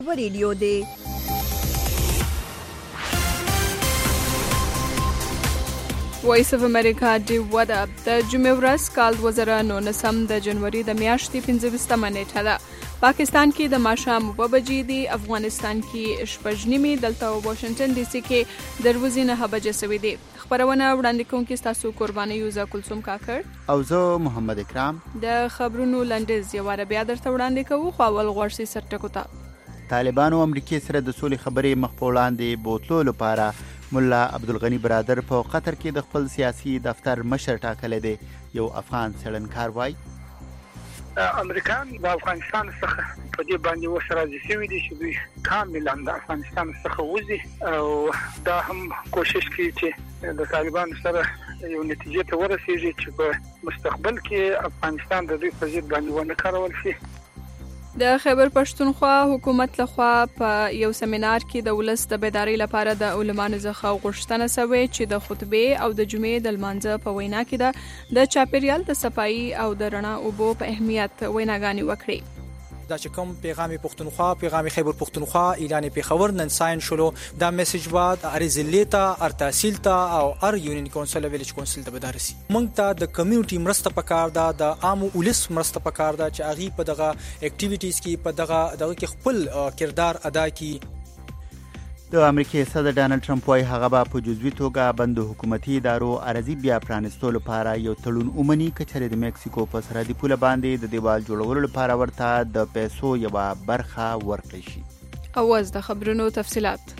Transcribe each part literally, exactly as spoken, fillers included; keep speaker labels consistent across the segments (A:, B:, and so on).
A: ریډیو دی. وایس اف امریکا دی ودا د جمعې ورځ کال دوه زره نولسم د جنوري د میاشتې پنځه ویشتمه نیټه ده. پاکستان کې د ماښام اووه بجې دي، افغانستان کې شپږ نیمې، دلته واشنگټن ډي سي کې د ورځې نهه بجې سوي دي. خبرونه وړاندې کوونکي ستاسو قرباني یوزا کلثوم کاکړ
B: او زه محمد اکرام.
A: د خبرونو لنډیز یو واره بیا درته وړاندې کوو، خو اول غوږ شئ سرټکو ته.
B: طالبانو امریکې سره د سولې خبرې مخ په وړاندې بوتلو لپاره ملا عبدالغنی برادر په قطر کې د خپل سیاسي دفتر مشر ټاکلی دی. یو افغان څېړنکار وایي
C: امریکایان د افغانستان څخه په دې باندې اوس راضي شوي دي چې دوی کاملا د افغانستان څخه وځي او دا هم کوشش کوي چې د طالبانو سره یو نتیجې ته ورسېږي چې په مستقبل کې افغانستان د دوی په ضد باندې ونه کارول شي.
A: د خیبر پښتونخوا حکومت لخوا په یو سیمینار کې د ولس د بیدارۍ لپاره د علماو څخه غوښتنه شوې چې د خطبې او د جمعې د لمانځه په وینا کې د چاپیریال د صفایي او د رڼا اوبو په اهمیت ویناګانې وکړي.
D: دا چې کوم پیغام پښتونخوا، پیغام خیبر پښتونخوا، اعلان پیښور نن ساين شلو، دا میسج بعد ارزلیتا ار تحصیل ته او ار یونین کونسل ویلیج کونسل ته بدارسي. مونږ ته د کمیونټي مرسته پکار ده، د عام ولس مرسته پکار ده چې اغي په دغه اکټیویټیز کې په دغه دغه کې خپل کردار ادا کړي.
B: د امریکای صدر ډانلډ ټرمپ وايي هغه به په جزوي توګه بند حکومتي ادارو عرضي بیا پرانستلو لپاره یو تړون ومني که چېرې د میکسیکو په سرحدي پوله باندې د دیوال جوړولو لپاره ورته د پیسو یوه برخه ورکړی شي.
A: اوس د خبرونو تفصیلات.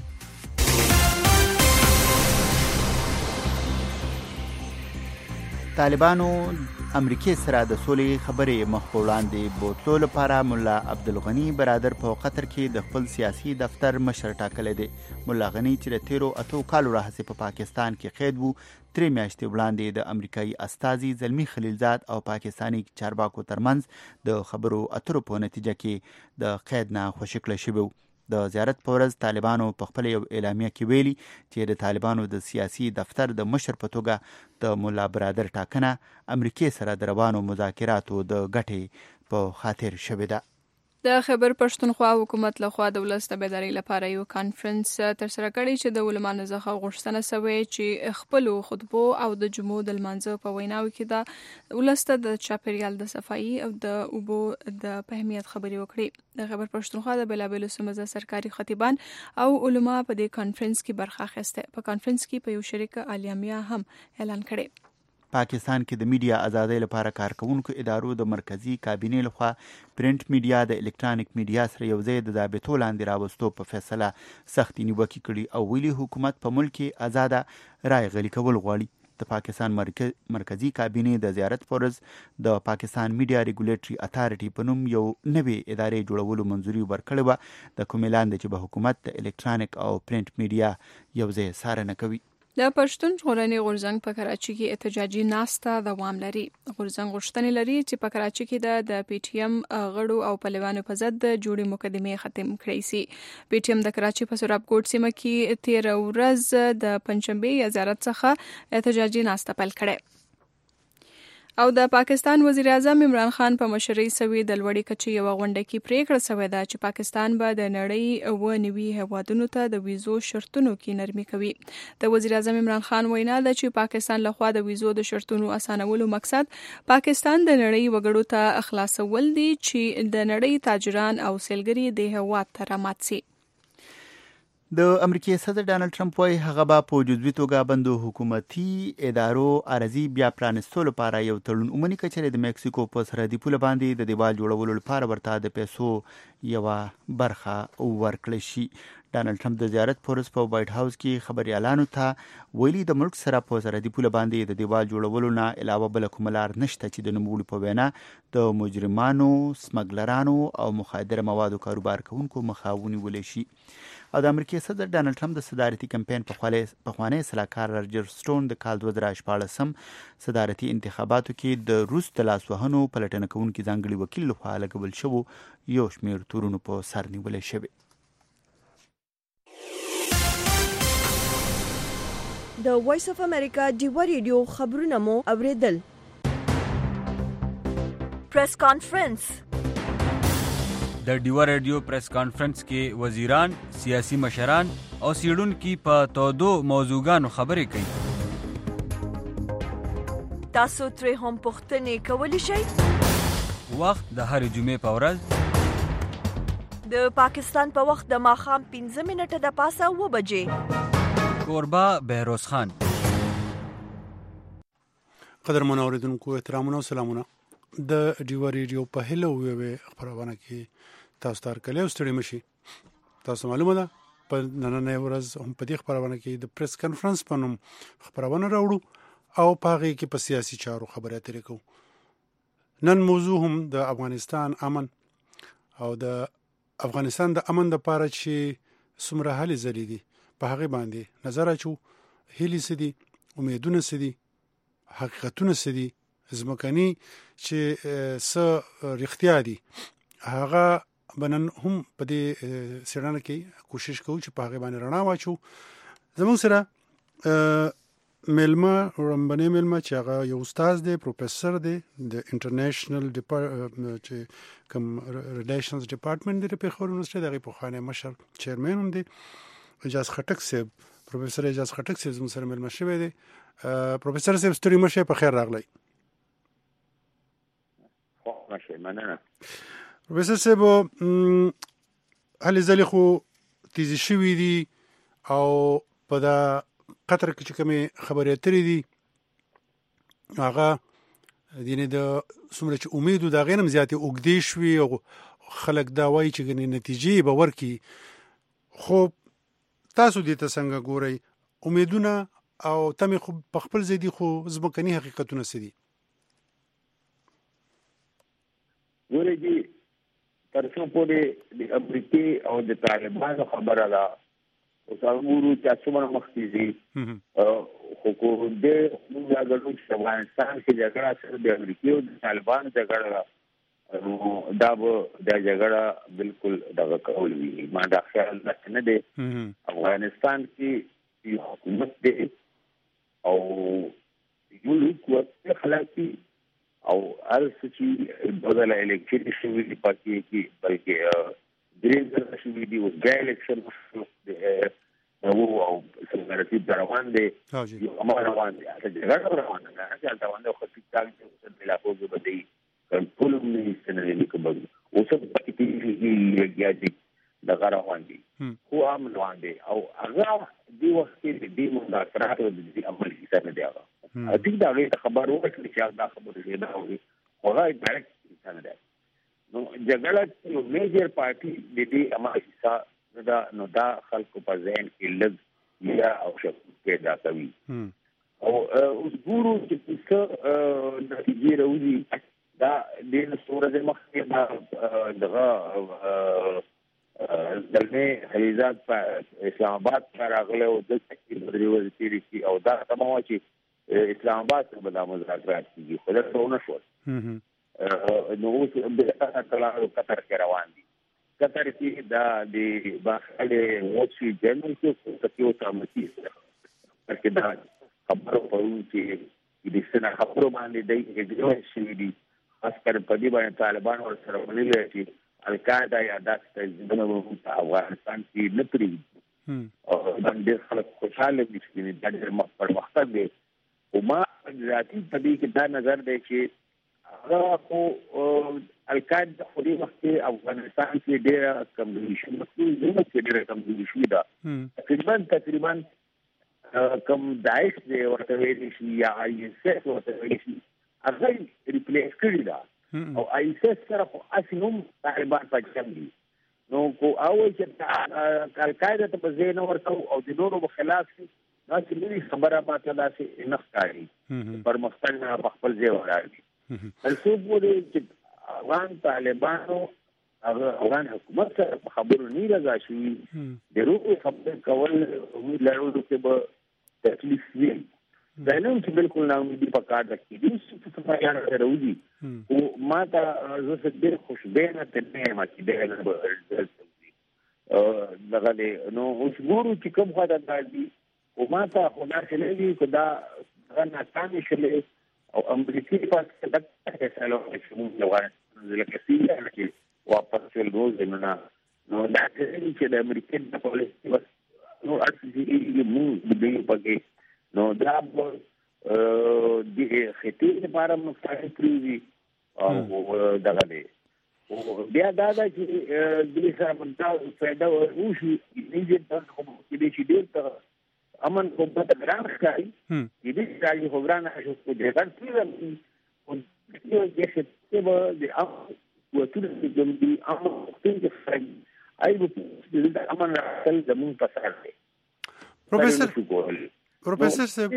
B: طالبانو امریکې سره د سولې خبرې مخ په وړاندې بوتلو لپاره ملا عبدالغنی برادر په قطر کې د خپل سیاسي دفتر مشر ټاکلی دی. ملا غنی چې د تیرو اتو کالو راهیسې په پاکستان کې قید وو، درې میاشتې وړاندې د امریکایي استازي زلمي خلیلزاد او پاکستاني چارواکو ترمنځ د خبرو اترو په نتیجه کې د قید نه خوشي کړی شوی و. د زیارت په ورځ طالبانو په خپل یو اعلامیه کې ویلي چې د طالبانو د سیاسي دفتر د مشر په توګه د مولا برادر ټاکنه امریکې سره د روانو مذاکراتو د ګټې په خاطر شوې ده.
A: د خیبر پښتونخوا حکومت لخوا د ولس د بیدارۍ لپاره یو کانفرنس ترسره کړی چې د علماو څخه غوښتنه شوې چې خپل خطبو او د جمعو د لمانځه په ویناو کې د ولس ته د چاپیریال د صفایي او د اوبو د اهمیت خبرې وکړي. د خیبر پښتونخوا د بېلابېلو سیمو سرکاري خطیبان او علما په دې کانفرنس کې برخه اخیسته. په کانفرنس کې په یو شریک اعلامیه هم اعلان کړی.
B: پاکستان کې د میډیا ازادۍ لپاره کارکونکو ادارو د مرکزی کابینې لخوا پرنټ میډیا د الکترونیک میډیا سره یو ځای د ضابطو لاندې راوستو په فیصله سختې نیوکې کړي او ویلي حکومت په ملک کې آزاده رای غلي کول غواړي. د پاکستان مرکزی کابینې د زیارت پر ورځ د پاکستان میډیا ریګولیټري اتھارټي په نوم یو نوې ادارې جوړولو منځوري ورکړې وه. د کومې لاندې چې به حکومت د الکترونیک او پرنټ میډیا یو ځای څارنه کوي.
A: د پښتون ژغورنې غورځنګ په کراچۍ کې احتجاجي ناسته دوام لري. غورځنګ غوښتنې لري چې په کراچۍ کې د د پی ټی ایم غړو او پهلوانو په ضد د جوړې مقدمې ختم کړي سي. پی ټی ایم د کراچۍ په سراب کوټ سیمه کې تیر ورځ د پنځشنبه یا زیارت څخه احتجاجي ناسته پیل کړه او د پاکستان وزیر اعظم عمران خان په مشرۍ سوي د لوړې کچې یو غونډه کې پریکړه شوې ده چې پاکستان به د نړۍ او نوي هیوادونو ته د ویزو شرطونو کې نرمي کوي. د وزیر اعظم عمران خان وینا ده چې پاکستان لخوا د ویزو د شرطونو اسانولو مقصد پاکستان د نړۍ وګړو ته اخلاصول دي چې د نړۍ تاجران او سیلګري د هیواد ته رامات سي.
B: د امریکای صدر ډانلډ ټرمپ وايي هغه به په جزوي توګه بندو حکومتي ادارو عرضي بیا پرانستلو لپاره یو تړون ومني که چېرې د میکسیکو په سرحدي پوله باندې د دیوال جوړولو لپاره ورته د پیسو یوه برخه ورکړی شي. ډانلډ ټرمپ د زیارت په ورځ په وایټ هاوس کې خبریالانو ته ویلي د ملک سره په سرحدي پوله باندې د دیوال جوړولو نه علاوه بله کومه لار نشته چې د نوموړي په وینا د مجرمانو، سمګلرانو او مخدره موادو کاروبار کوونکو مخه ونیولی شي. او د امریکای صدر ډانلډ ټرمپ د صدارتي کمپاین پخوانی سلاکار رجر سټون د کال دوه زره شپاړسم صدارتي انتخاباتو کې د روس د لاسوهنو پلټنه کوونکي ځانګړي وکیل لخوا لګول شوو یو شمېر تورونو په سر نیولی شوی.
A: د وایس اف امریکا ډیوا ریډیو خبرونه مو اوریدل. پریس کانفرنس
E: د د ډیوا ریډیو پریس کانفرنس کې وزیران، سیاسي مشران او څېړونکي په تودو موضوعګانو خبرې کوي.
F: تاسو ترې هم پوښتنې کولی شئ.
E: وخت د هرې جمعې په ورځ
F: د پاکستان په وخت د ماښام پنځه منټه د پاسه اوه بجې.
E: کوربه بهروز خان.
G: قدرمن اوریدونکو احترامونه او سلامونه. د ډیوا ریډیو په هلو ویوي خبرونه کې تاسو ته کله ستړي مشي. تاسو معلومه ده په نننۍ ورځ هم په دې خبرونه کې د پریس کانفرنس په نوم خبرونه راوړو او په هغه کې په سیاسي چارو خبرې اترې کوو. نن موضوع هم د افغانستان امن او د افغانستان د امن د پاره چې څومره هلې ځلې دي په هغه باندې نظر اچو. هلې سدي، امیدونه سدي، حقیقتونه سدي، زمکني چې س رښتیا دي هغه بنن هم په دې سرانه کې کوشش کوو چې په هغه باندې رڼا واچو. زموږ سره ملما رمبنه ملما چې هغه یو استاد دی، پروفیسور دی د انټرنیشنل چې کوم ریلیشنز ډپارټمنټ دی په خور یونیورسيټي دغه په خانه مشر چیرمن هم دی. اجازه خټک صاحب، پروفیسور اجازه خټک صاحب زموږ سره ملما شوی دی. پروفیسور صاحب ستړي مشه په خیر راغلی.
H: ماشه مننه.
G: پروفیسور صاحب هلې ځلې خو تیزی شوي دي او په دا قطر کې چې کومې خبرې اترې دي هغه یعنې د څومره چې امید د هغې نه هم زیاتې اوږدې شوي او خلک دا وایي چې ګنې نتیجې به ورکړي. خو تاسو دې ته څنګه ګورئ؟ امیدونه او تمې خو په خپل ځای دي خو ځمکني حقیقتونه څه دي؟
H: ګورئ جي تر څو پورې د امریکې او د طالبانو خبره ده اوس هغه چې څومره مخکې دي خو کو د موږ غواړو چې افغانستان کې جګړه سره د امریکې او د طالبانو جګړه نو دا به د جګړه بالکل دغه کول وي. ما دا خیال نه دی. افغانستان کې حکومت دی او یو قوت خلاقي او ارس چې بدل الیکشن شوی دی پاتې کې بلکې درې ځله شوی دی او ګای الیکشن او او څنګه روان دي یو امر روان دي چې جګړه روانه ده چې دا باندې خو چې تاګ چې بلا کوو بده کنټرول نه ستنه لیکبل او څه پاتې کېږي یادي د روان دي خو عام روان دي او هغه دی وخت کې د دې مذاکرات او د عمل حصہ نه دی هغه دې دا غي خبر ورکړي چې دا خبره دی دا وي هغه ډایرکټ انسان دی. نو جګړه یو میجر پارټي د دې عمل حصہ دا نو دا خلکو په ذهن کې لږ یا او شک پیدا کوي او اوس ګورو چې څه نتیجې راوځي. دا د سورج مخکې دا دغه دلمه حریزات په اسلام آباد راغله او د تکلیف درې ورځې تیرې کی او دا تمام چې اسلام آباد څخه به مذاکرات کیږي خو دا څه نه شو. نو اوس د قطر کې روان دي. قطر کې دا د باخاله وڅي جنرال کې څه او تامتي ورکه دا خبرو پرو چې د سنا خبرو باندې د اګریو شي دي خاص کر په دې باندې طالبان ور سره ونیل چې القاعده یا داسې ځینو په افغانستان کې نه پری او باندې خلک خوشاله دي چې د دې پرمختګ دی او ما ذاتي په دې کې دا نظر دی چې هغه خو القاعده خو دې وخت افغانستان کې ډېر کمزوري شوه نو کې ډېر کمزوري شوه دا تقریبا تقریبا کم داعش دی ورته ویل شي یا آی ایس ایس ورته ویل شي هغه ریپلیس کړی دا او آی ایس ایس سره خو اسنوم طالبان پاتې دي. نو کو او چې القاعده ته په ځای نه ورته او د نورو خلاف دا چې لري خبره پاتې ده چې نه ښکاري پرمختګ نه په خپل ځای ولاړ. الڅو پورې چې افغان طالبانو افغان حکومت سره خبرو نه راځي شي د روغ خبرې کول لرو چې به تکلیف وي دا نه چې بالکل نه دي په کار راکې دي چې څه فایده راوځي او ما ته زه ډېر خوشبینه ته نه ما چې ډېر دغه نو اوس ګورو چې کوم خدای دی او ما ته خدا شلې کدا غنا کامې شلې او امریکای په دغه څه سره چې موږ لوړ لکه سیاسي واپس ولګو زمونه نو دا چې د امریکا د پالیسي بس نو اصلي موږ د دې پکې نو دا د خطي لپاره مختلف کړی او دغه دی او بیا دا چې د سره په فائدہ ورشي دې د کوم کې چې ډېر امن کو په ګرام ښکاري دې چې یو ګرام شو په دې باندې او یو چې څه به د او ټول د دې امن څنګه فرق اي د امن راځل زمون په سر دی
G: پروفیسور پروفیسور صاحب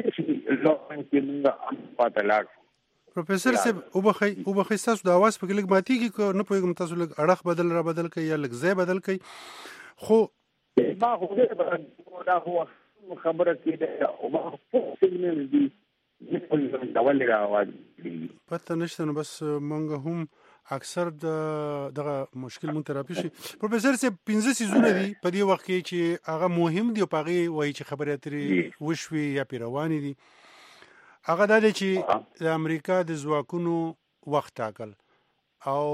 G: پروفیسور صاحب او بخی او بخی تاسو د اواز په کلیک ماتي کې نه پوهیږم تاسو لږ اړه بدل را بدل کوي یا لږ ځای بدل کوي خو
H: ما خو دا هو خبره کې او ما خو سیګنل دي په ډول راوړل
G: پته نشته نو بس مونږ هم اکثر د دغه مشکل مون تراپی شي پروفیسور صاحب پنځه سيزونه دي په دې وخت کې چې هغه مهم دي او پغه وایي چې خبرې اترې وشوي یا پیروانی دي هغه د چې د امریکا د ځواکونو وخت ټاکل او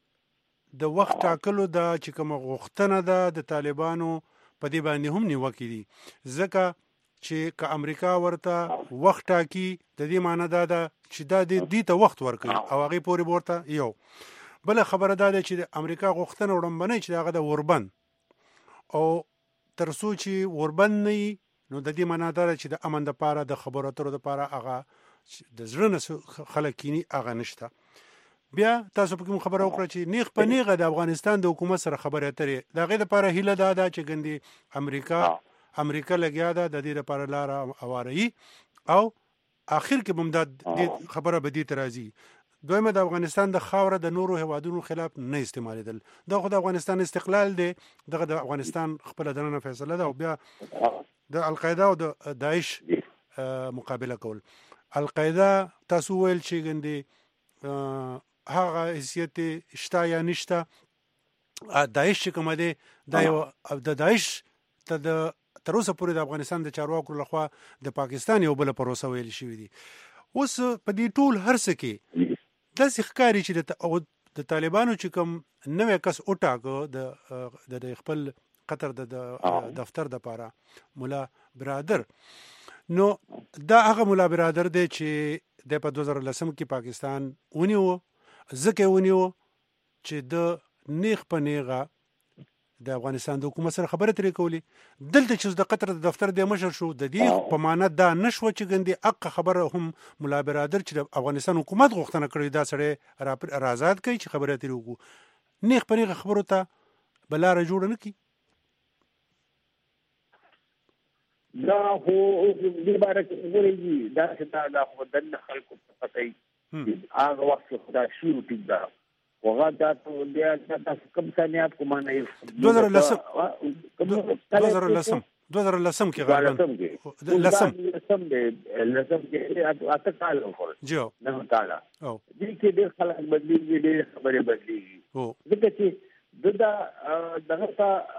G: د وخت ټاکلو د چې کوم غوښتنه ده د طالبانو په دې باندې هم نیوکې دي ځکه چې که امریکا ورته وخت ټاکي د دې معنی دا ده چې دا د دې ته وخت ورکوي او هغه پورې ورته یو بل خبره ده چې د امریکا غوښتنه وړاندې چې هغه د اوربند او ترڅو چې اوربند نه نو د دې معنی دا چې د امن لپاره د خبرو اترو لپاره هغه د زړه خلک کینی هغه نشته بیا تاسو په کوم خبره وکړه چې نیغ په نیغه د افغانستان د حکومت سره خبرې اترې دا غي لپاره هیله ده دا چې ګندي امریکا امریکا لګیا ده د دې لپاره لار اواري او اخر کې بمداد دې خبره به دې ترازی دویمه د افغانستان د خاوره د نورو هوادونو خلاف نه استعمالیدل دا خو د افغانستان استقلال دی دغه د افغانستان خپل دننه فیصله ده او بیا د القاعده او د داعش مقابله کول القاعده تاسو ویل چې ګندي هغه حیثیت شته یا نشته داعش کوم دی د داعش ته د تر اوسه پورې د افغانستان د چارواکو لخوا د پاکستان یو بل پروسه ویل شوې دي اوس په دې ټول هرڅه کې د ښکاری چې د طالبانو چې کوم نوې کس اوټاګو د د خپل قطر د دفتر د پاره مولا برادر نو دا هغه مولا برادر دی چې د په دوه زره لسم کې پاکستان ونیو ځکه ونیو چې د نیغ په نیغه د افغانستان د حکومت سره خبرې ترې کولې دلته چې د قطر د دفتر د مشر شو د دې په معنا دا نشو چې ګندي اق خبره هم مولا برادر چې د افغانستان حکومت غوښتنه کړې دا سره رازاد کوي چې خبرې ترې وکړو نیغ په نیغه خبرو ته بلاره جوړ نه کی
H: دا هو د بارک ورېږي دا چې دا خو د خلکو په پټي هغه وخت خدا شي ټیک دا وغه دا ته بیا تاسو کوم ثانیات کومه نه
G: دوه زره لسم دوه زره لسم کې غالبا لسم
H: لسم دې لسم کې اته کال وکړ
G: جو
H: نه تعالی او دې کې ډېر خلک بدلیږي ډېر خبرې بدلیږي
G: او
H: ځکه چې دا دغه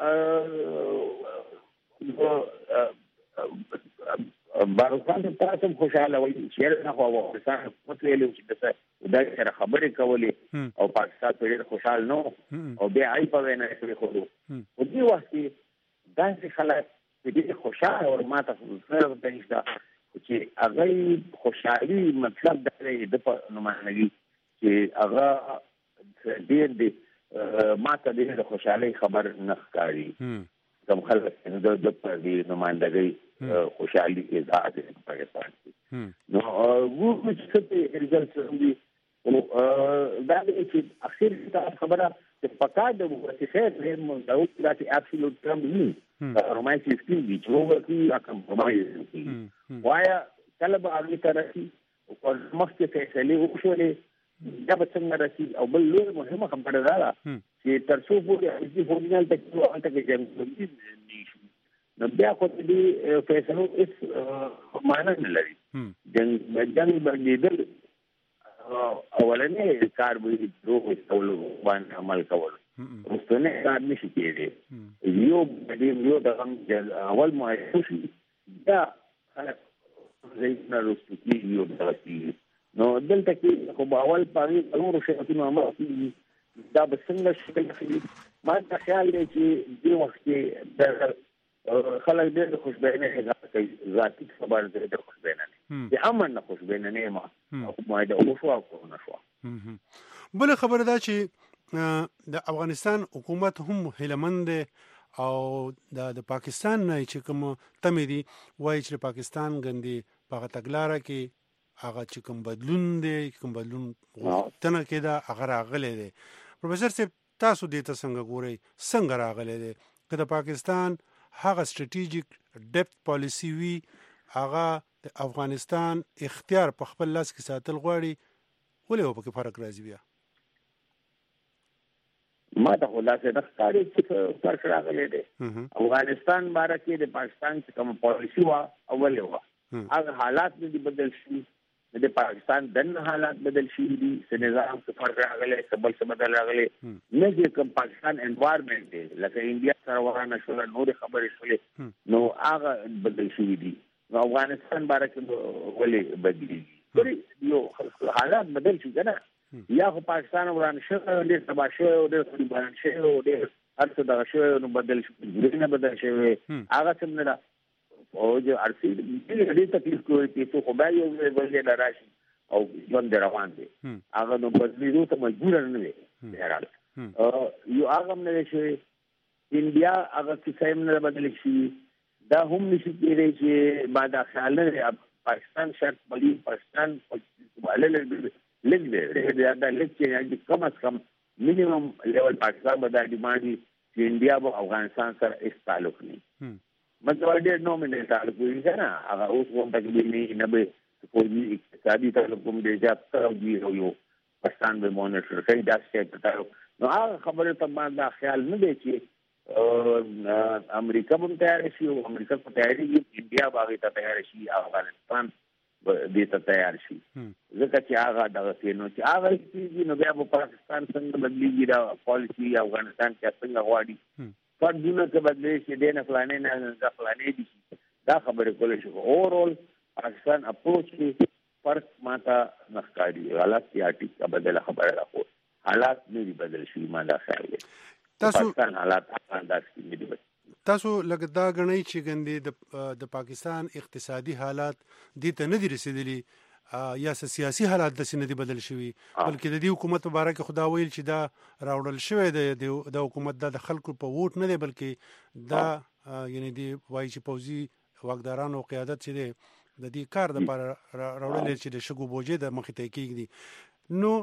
H: تا باروخان تاسو خوشاله وي چې نه خو افغانستان متویل چې دا سره خبرې کولې او پاکستان په ډېر خوشاله نو او بیا آی په وینا کې خو او دې وخت دا چې خلک په دې خوشاله او ماته سره د نشته چې هغه خوشحالي مطلب دا دی د نمائندګي چې هغه ډېر دې ماته دې خوشحالي خبر نه ښکاري کوم خلک د د دې نمائندګي خوشحالي کې ذات په پاکستان کې نو وو چې څه ريزلټ دي او دا چې اخر دا خبره چې پکا د وسیخه د موضوع د ابسولوت ترم نه رومانسي سکي چې وګورئ اکم رومانسي وایا طلب اړوي ترسي او مخکې فیصله وشولې دا به څنګه راسي او بل لوی مهمه خبره ده چې ترڅو پورې چې فورمال ټکو انت کې جنګ نو بیا خو دې فیصلو اس معنا نه لري جنګ جنګ باندې اولنې کار به دروغ کول باندې عمل کول مستنه کار نشي کېږي یو دې یو د اول مو دا زين روسي یو دغه نو دلته کې خو اول پاره نور شي چې نو عمل کوي دا به څنګه شکل اخلي. ما ته خیال دی چې دې وخت کې د خلک ډېر خوشبینه احساس کوي، ذاتي خبر دی د خوشبینه نه د امن نه خوشبینه نه ما ما دا وشو او نه شو.
G: بل خبره دا چې د افغانستان حکومت هم هیلمند او د پاکستان نه چې کوم تمې دي وایي چې پاکستان غندي په تګلاره کې هغه چې کوم بدلون دی کوم بدلون تنه کې دا هغه راغلی دی. پروفیسور صاحب تاسو دې ته څنګه ګورئ، څنګه راغلی دی که د پاکستان هغه سټریټیجیک ډیپت پالیسی وي هغه د افغانستان اختیار په خپل لاس کې ساتل غواړي، ولې و پکې فرق راځي؟ بیا
H: ما ته خلاصه د ښکاري چې فرق راغلی دی. افغانستان باره کې د پاکستان چې کوم پالیسی وه اولې وه هغه حالات نه دي بدل شي، د پاکستان دنه حالات بدل شي دي، څه نظام څه فرق راغلی، څه بل څه بدل راغلی نه چې کوم پاکستان انوایرمنټ دی لکه انډیا سره ورانه شوله نورې خبرې شولې نو هغه بدل شوي دي. نو افغانستان باره کې ولې بدلېږي؟ یو حالات بدل شي که نه، یا خو پاکستان وران شوی ډېر تباه شوی او ډېر طالبان شوی او ډېر هر څه دغه شوی نو بدل شوي ګرینه بدل شوی هغه څه نه ده. او جو ارسي دې تکلیف کوي چې خو به یو ولې نه راشي او ژوند روان دي هغه نو بدلیدو ته مجبور نه وي. بهرحال یو هغه نه شي انډیا هغه څه هم نه بدل شي، دا هم نشي کېدای چې ما دا خیال نه پاکستان شرط بلی پاکستان ولې لګ دی دا لګ چې کم از کم مینیمم لیول پاکستان به دا ډیمانډ چې انډیا به افغانستان سره هیڅ تعلق نه مطلب ډېر نومینل تعلق وي که نه هغه اوس هم تقریبا نه به فوجي اقتصادي تعلق هم ډېر زیات سره وي او یو پاکستان به مونیټر کوي داسې شی په تعلق. نو هغه خبرې ته ما دا خیال نه دی چې امریکا به تیار شي او امریکا په تیاري کې انډیا به هغې ته تیار شي افغانستان دې ته تیار شي ځکه چې هغه دغسې نو چې هغه کېږي نو بیا به پاکستان څنګه بدلېږي دا پالیسي افغانستان کې څنګه غواړي فردونه که بدلې شي دی نه فلانې نه دا فلانې دي شي دا خبرې کولی شي. اوورال پاکستان اپروچ کې فرق ما ته نه ښکاري. حالات یا ټیکه بدله خبره ده خو حالات نه دي بدل شوي ما دا خیال دی پاکستان حالات داسې نه دي بدل.
G: تاسو لکه دا غنئ چې ګندې د پاکستان اقتصادي حالات دې ته نه دي رسیدلي یا سیاسي حالات داسې نه دي بدل شوي بلکې د دې حکومت په باره کې خدا ویل چې دا راوړل شوی دی د حکومت دا د خلکو په ووټ نه دی بلکې دا یعنی دی وایي چې پوځي واکدارانو قیادت چې دی د دې کار دپاره راوړلی چې د شګو بوجې د مخې ته یې کېږدي. نو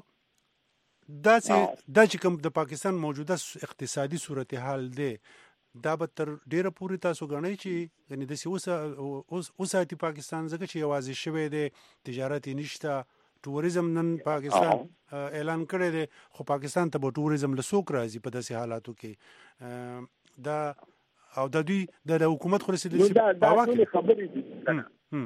G: داسې دا چې کوم د پاکستان موجوده اقتصادي صورتحال دی دا به تر ډیره پورې تاسو ګڼئ چې یعنې داسې وساتي پاکستان ځکه چې یوازې شوی دی تجارت یې نشته ټوریزم نن پاکستان اعلان کړی دی خو پاکستان ته به ټوریزم له څوک راځي په داسې حالاتو کې دا او د دوی د حکومت خو رسېدلي
H: دا ټولې خبرې دي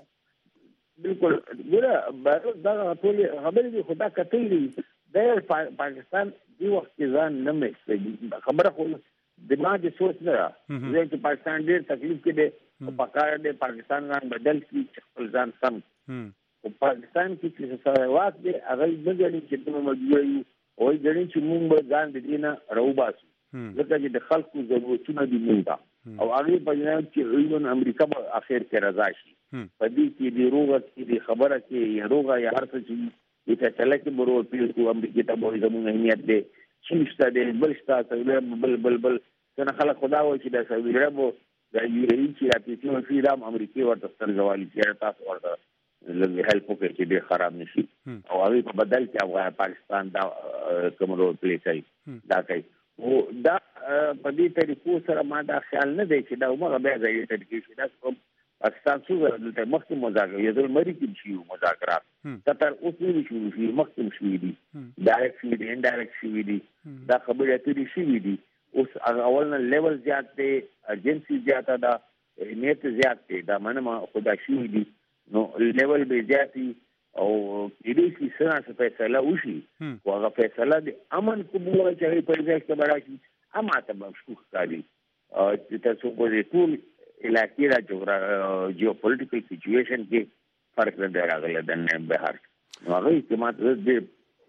H: بلکل ګوره دا ټولې خبرې دي خو دا کتل دي د پاکستان دې وخت کې ځان نه میکس خبره خو د ما د سوچ نه ده چې پاکستان ډېر تکلیف کې دی او پکار دی پاکستان ځان بدل کړي چې خپل ځان سم او پاکستان کې چې سره واک دی هغه نه ګڼي چې دوی مجبور یو او ګڼي چې موږ به ځان د دې نه راوباسو ځکه چې د خلکو ضرورتونه دي موږ ته او هغې په جناب چې ایون امریکا به اخر کې رضا شي په دې کې د روغه کې د خبره کې یا روغه یا هر څه چې د فیصله کې به ور پیل کړو امریکا ته به زموږ اهمیت دی چین شته دی بل شته سعودي عرب بل بل بل څنګه خلک خدا وایي چې د سعودي عرب د یو اې چې راپېسې ورشي دا هم امریکې ورته سترګوالي چې تاسو ورته لږ هیلپ وکړئ چې ډېر خراب نه شي او هغې په بدل کې افغان پاکستان دا کوم رول پلی کوي دا کوي او دا په دې طریقو سره ما دا خیال نه دی چې دا همغه بیا ځایي طریقې شي دا پاکستان څو ځله دلته مخکې مذاکرات یو ځل مري کې شي مذاکرات قطر اوس نه دي شروع شوي مخکې شوي دي ډایرکټ شوي دي انډایرکټ شوي دي دا خبرې اترې شوي دي اوس اول نه لیول زیات دی ایجنسي زیاته ده اهمیت زیات دی دا منمه خو دا شوي دي نو لیول به زیات وي او کېدای شي څه نه څه فیصله وشي خو هغه فیصله د امن کوم وایي چې هغې پر ځای کې به راشي هم ماته به مشکوک ښکاري چې تر څو پورې ټول علاقې را جیوپولیټیکل سچویشن کې فرق نه دی راغلی د بهر نو هغې کې ماته ډېر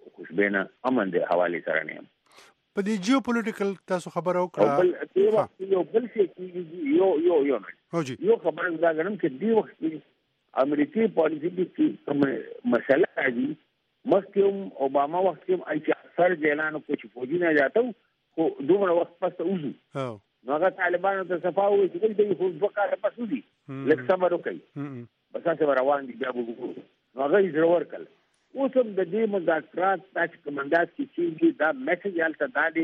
H: خوشبینه امن د حواله سره نه
G: په دې جیو پولیټیکل تاسو خبرو کړه
H: بل دې وخت یو بل څه یو یو یو
G: نه
H: یو خبره دا غنم چې دې وخت امریکای پالیسی کې کوم مسله راځي مخکې اوباما وخت کې ای چې اثر اعلان کو چې فوجي نه جاتو خو دومره وخت پس وځو نو هغه طالبانو ته صفاوي چې دې خو دوه کاله پس وځي لکه صبر وکړي بس هغه روان دي بیا وګورو نو هغه یې ضرور کړ اوس هم د دې مذاکرات تاسو کومنداس کې چې دا میسج حالت دا دی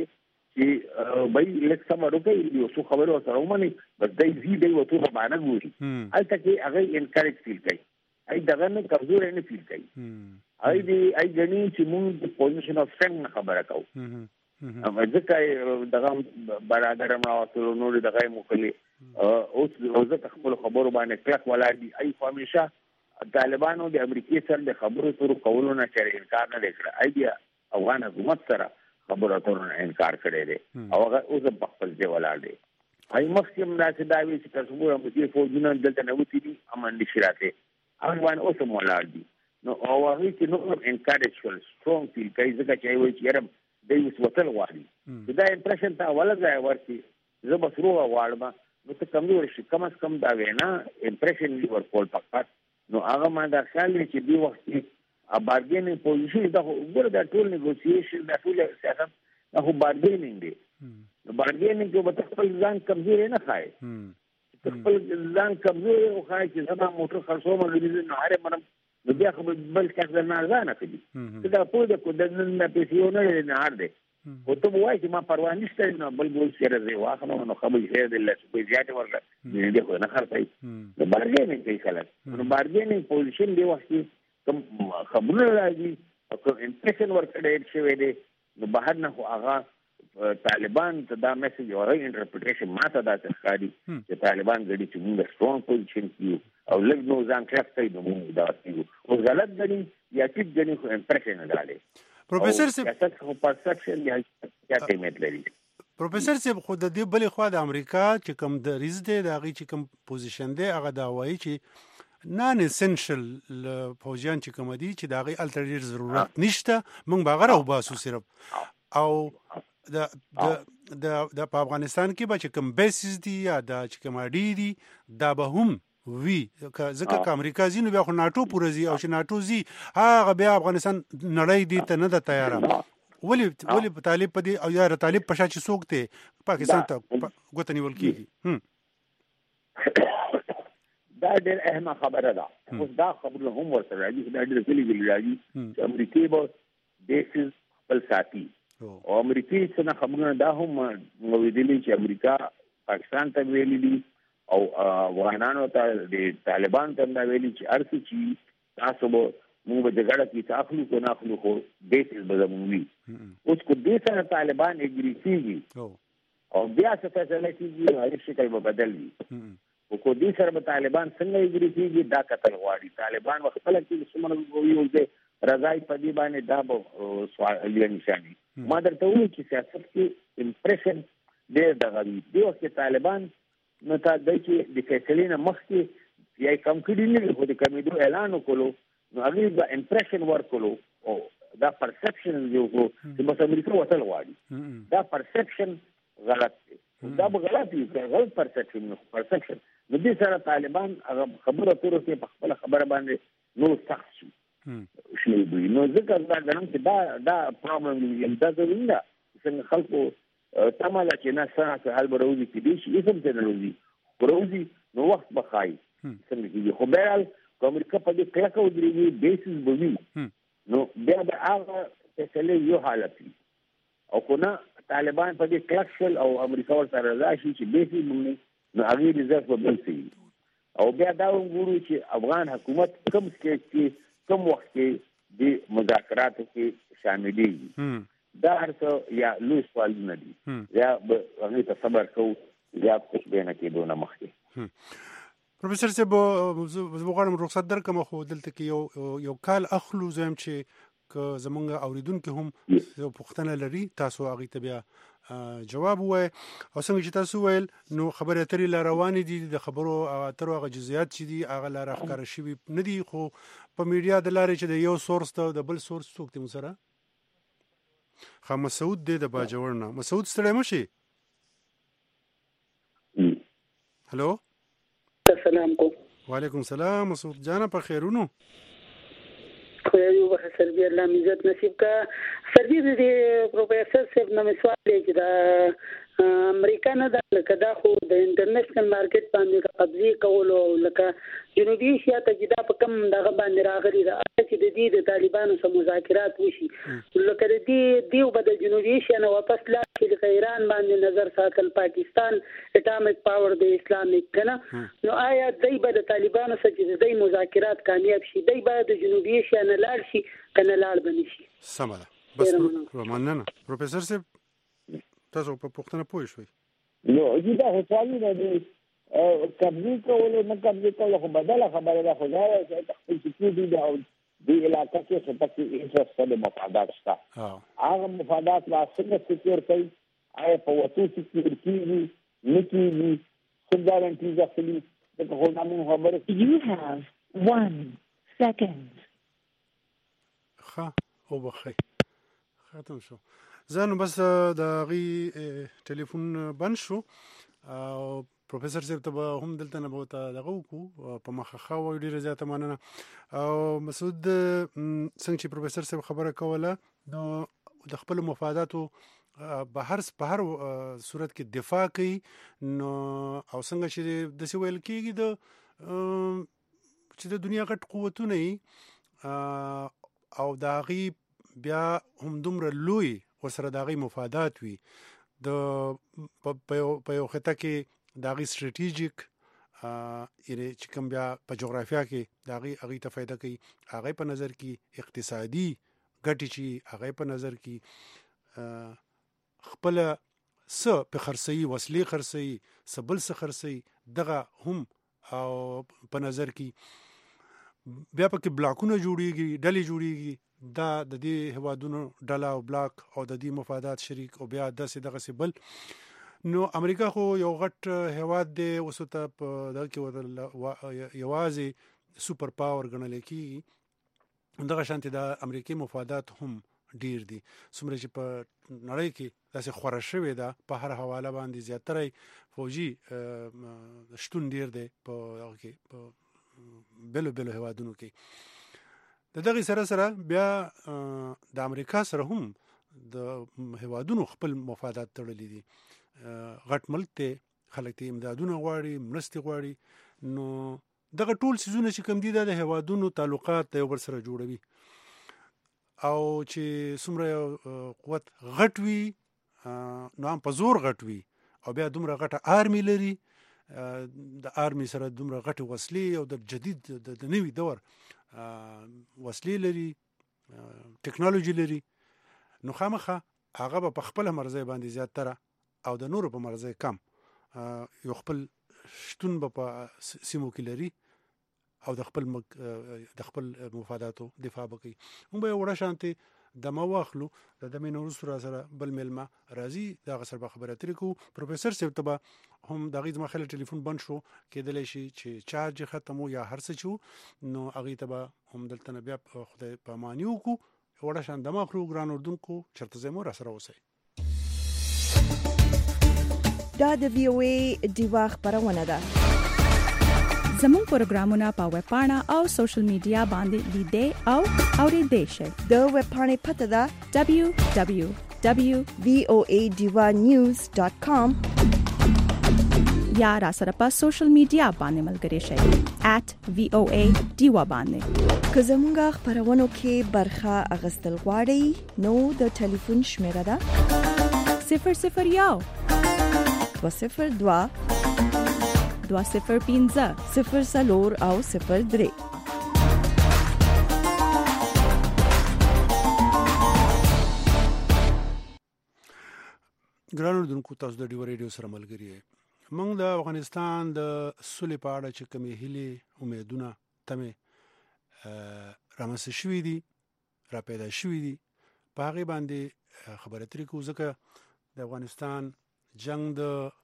H: چې بای لکه صبر وکړي یو څه خبرو سره ومني بس دای زی دی وته په معنا ګوري البته کې هغه انکریج فیل کوي ای دغه نه کمزور نه فیل کوي ای دې ای غني چې موږ د پوزیشن اف څنګه خبره کوو اما ځکه دغه برادر ما وصلو نور دغه مخلي اوس روزه خپل خبرو باندې کلک ولادي ای همیشه طالبانو د امریکای سره د خبرو تر کولو نه چره انکار نه وکړ ای بیا افغان حکومت سره خبرو تر نه انکار کړی دی او هغه اوس په خپل ځای ولاړ دی ای مخکې راځي دا وی چې تاسو موږ په دې فوجونه دلته نه وتی دي امن دي شراته افغان اوس ولاړ دي نو او هغه چې نو انکارج کول سترونګ فیل کوي ځکه چې وایي چې یاره د یو وتل غواړي دا امپریشن ته ولګای ورتي زه به سرو غواړم نو ته کمزور شي کم از کم دا وینا امپریشن ور کول پکات نو هغه ما دا خیال چې دی وخت ا بارګینګ پوزیشن دا وګوره دا ټول نیګوسییشن دا ټول سیاست دا خو بارګینګ دی نو بارګینګ کې به خپل ځان کمزور نه خای خپل ځان کمزور او خای چې زما موټر خرڅوم لري نه هره منم نو بیا خو بل څه نه ځان کوي دا په دې کو د نن په سیونه نه هر دی او ته وایي چې ما پروا نشته نو بل بل سره دی واخلو نو خبر یې دی الله په زیاته ورته دې خو نه خرڅای نو بارګینګ کوي خلک نو بارګینګ پوزیشن دی وخت کوم خبرونه راځي او امپریشن ورکړی شوی دی نو بهر نه خو هغه طالبان ته دا میسج او انټرپریټیشن ماته دا ښکاري چې طالبان غړي چې موږ سترونګ پوزیشن کیو او لږ نو ځان کلک کوي نو موږ دا کیو او غلط غني یا چې غني خو امپریشن نه غالي
G: پروفیسور صاحب
H: تاسو په پرسپشن یا څه قیمت لري
G: پروفیسور صاحب خو د دې بلې خوا د امریکا چې کوم د ریز دی د هغه چې کوم پوزیشن دی هغه دا وایي چې نان اسنشل فوجیان چې کوم دي چې د هغه الټرنیټ ضرورت نشته موږ به غره وباسو صرف او د د د په افغانستان کې به چې کوم بیسز دي یا د چې کوم اډي دي دا به هم وی ځکه چې امریکا زینو بیا خو ناتو پورزي او چې ناتو زی هغه بیا افغانستان نړۍ دي ته نه د تیاره ولی ولی طالب په دې او یا طالب په شاته څوک ته پاکستان ته غوته نیول کیږي
H: دا ډېر اهمه خبره ده اوس دا خبره هم ورته راځي دا ډېر کلی دی راځي چې امریکای به بیسز خپل ساتي او امریکای څنګه خبرونه دا هم ویلي چې امریکا پاکستان ته ویلي دي او افغانانو ته د طالبان ته ویلي چې ارسي چې تاسو به موږ به جګړه کې تاخلو کو نه اخلو خو بیسز به زموږ وي اوس کو دې سره طالبان اګری کیږي او بیا څه فیصله کیږي هر شي کوي بدل وي او کو دې سره به طالبان څنګه اګری کیږي دا کتل غواړي طالبان خپل کې څومره ویو چې رضای په دې باندې دا به سوال نشانی ما درته وایي چې سیاست کې امپریشن ډېر دغه دی دی چې طالبان نو تا د چې د فیصلې نه مخکې یا کم کړي نه خو د کمیدو اعلان وکړو نو هغه د امپریشن ورکړو او دا پرسپشن یو کو چې بس امریکا وصل غواړي دا پرسپشن غلط دی دا به غلط دی غلط پرسپشن نو پرسپشن نو دې سره طالبان هغه خبره تر اوسه په خپل خبره باندې نو سخت شي شي دوی نو ځکه دا غنم چې دا دا پرابلم دی دا ضروري ده چې خلکو تماله چې نه سره حل بروزي کې دي شي اسم ته نروزي بروزي نو وخت بخای څنګه کې خو بهرال امریکا په دې کله کو درېږي بیسز بوي نو بیا د هغه فیصله یو حالت دی او کو نه طالبان په دې کلکشل او امریکا ور سره راشي چې بیسز مونږ نو هغه ریزرف په بل سي او بیا دا وګورو چې افغان حکومت کوم سټیټ کې کوم وخت کې د مذاکراتو کې شامل دي دا هرڅه یا لوی سوال نه دي یا هغه ته صبر کوو یا خوش بینه کې دونه مخکې
G: پروفیسور صاحب زه غواړم رخصت درکم خو دلته کې یو یو کال اخلو زم چې که زمونږ اوریدونکو هم یو پوښتنه لري تاسو هغه ته بیا جواب وای او څنګه چې تاسو ویل نو خبره اترې لا روانې دي د خبرو اترو هغه جزئیات چې دي هغه لا راخکاره شوي نه دي خو په میډیا د لارې چې د یو سورس ته د بل سورس څوک دي سره خا مسعود دې د باجوړ نه. مسعود ستړی مشي. هلو
I: السلام علیکم.
G: وعلیکم السلام مسعود جانا په خیرونو.
I: خو یو وخت سربي الله عزت نصیب کا. سربي دې پروفیسور صاحب نو سوال دی چې دا امریکا نه دا لکه دا خو د انټرنیشنل مارکیټ باندې قبضه کولو لکه جنوبي ایشیا ته چې دا په کم دغه باندې راغلي دا چې د دې د طالبانو سره مذاکرات وشي لکه د دې دیو به د جنوبي ایشیا نه واپس لا چې د ایران باندې نظر ساتل پاکستان اټامیک پاور د اسلامک کنه نو آیا دای به د طالبانو سره چې د مذاکرات کامیاب شي دای به د جنوبي ایشیا نه لاړ شي کنه لاړ بني شي.
G: سمه بس مننه پروفیسور صاحب تاسو په پوښتنه پوه شئ.
H: نو دا هڅالي نه دي قبضه کول نه قبضه کول خو بدله خبره ده خو دا چې خپل سکیورټي دا د علاقې کې څه پکې انټرست د مفادات شته هغه مفادات لا څنګه سکیور کوي آیا په وټو سکیور کیږي نکیږي څه ګارانټي ځخلي دغه خو نامو خبره.
J: You have one second.
G: ښه او بخی ختم شو. زه بس د غي ټلیفون بند شو او پروفیسور صاحب ته هم دلته نه بوته دغه وکړو په مخه خو ډیره زیاته مننه. او مسعود څنګه چې پروفیسور صاحب خبره کوله نو د خپل مفاداتو به هر په هر صورت کې دفاع کوي نو او څنګه چې د سویل کېږي د چې د دنیا غټ قوتونه او دا غي بیا هم دومره لوی وسره دا غي مفادات وي د په یو خطه کې دا غي سټریټیجیک یعنی چې کوم بیا په جغرافیا کې دا غي هغه ته فائدہ کوي هغه په نظر کې اقتصادي ګټي چې هغه په نظر کې خپل س په خرڅي وسلې خرڅي سبل س خرڅي دغه هم او په نظر کې بیا پکې بلاکونه جوړيږي ډلې جوړيږي دا د دې هوادونو ډله او بلاک او د دې مفادات شریک او بیا داسې دغه سبل. نو امریکا خو یو غټ هواد دی اوس ته په دغه کې یوازې سوپر پاور ګڼل کېږي دغه شانتي د امریکای مفادات هم ډیر دي څومره چې په نړۍ کې داسې خوره شوې ده په هر حواله باندې زیاتره فوجي شتون ډیر دی په هغه کې په بلو بلو هوادونو کې. د دغه سره سره بیا د امریکا سره هم د هوادونو خپل مفادات تړلې دي. غټ ملک ته خلک ته امدادونه غواړي مرستې غواړي نو دغه ټول سيزونه چې کوم دي د هوادونو تعلقات یو بل سره جوړوي او چې څومره قوت غټ وي نو هم په زور غټ وي او بیا دومره غټه آرمي لري د آرمي سره دومره غټه وسلې او د جدید د نوي دور وسلې لري ټکنالوژي لري نو خامخه هغه په خپل مرزه باندې زیاتره او د نورو په مرزه کم یو خپل شتون په سیمو کې لري او د خپل د خپل مفاداتو دفاع وکړي. هم به وړه شانتي د مواخلو د دمنور سره سره بل ملما راضي دا غسر به خبره ترې کو. پروفیسور صاحب ته هم دغه د مخاله ټلیفون بند شو کېدل شي چې چارج ختمو یا هر څه چو نو هغه ته هم دلته بیا خدای په مانیو کو وړه شان د مخرو ګران اردن کو چرته زمو را سره وسی.
F: دا د وی او ای دیوا خبرونه ده.
A: زموږ پروګرامونه په ویب پاڼه او سوشل میډیا باندې لیدئ او اوریدئ شئ.
F: د ویب پاڼې پته ده
A: دبليو دبليو دبليو
F: ډاټ وی او ای دیوا نیوز ډاټ کام
A: یا را سره په سوشل میډیا باندې ملګري شئ ایټ وی او ای دیوا باندې.
F: که زموږ خبرونو کې برخه اغستل غواړئ نو د ټلیفون شمیره ده
A: صفر صفر یو
F: دو صفر دو
A: دو صفر پنځه
F: صفر څلور او صفر درې.
G: ګرانو دونکو تاسو د ډیو ریډیو سره ملګری یې. موږ د افغانستان د سولې په اړه چې کومې هیلې امیدونه تمه رامنځته شوې دي را پیدا شوې دي په هغه باندې خبرې ترې کوو ځکه د افغانستان جنگ د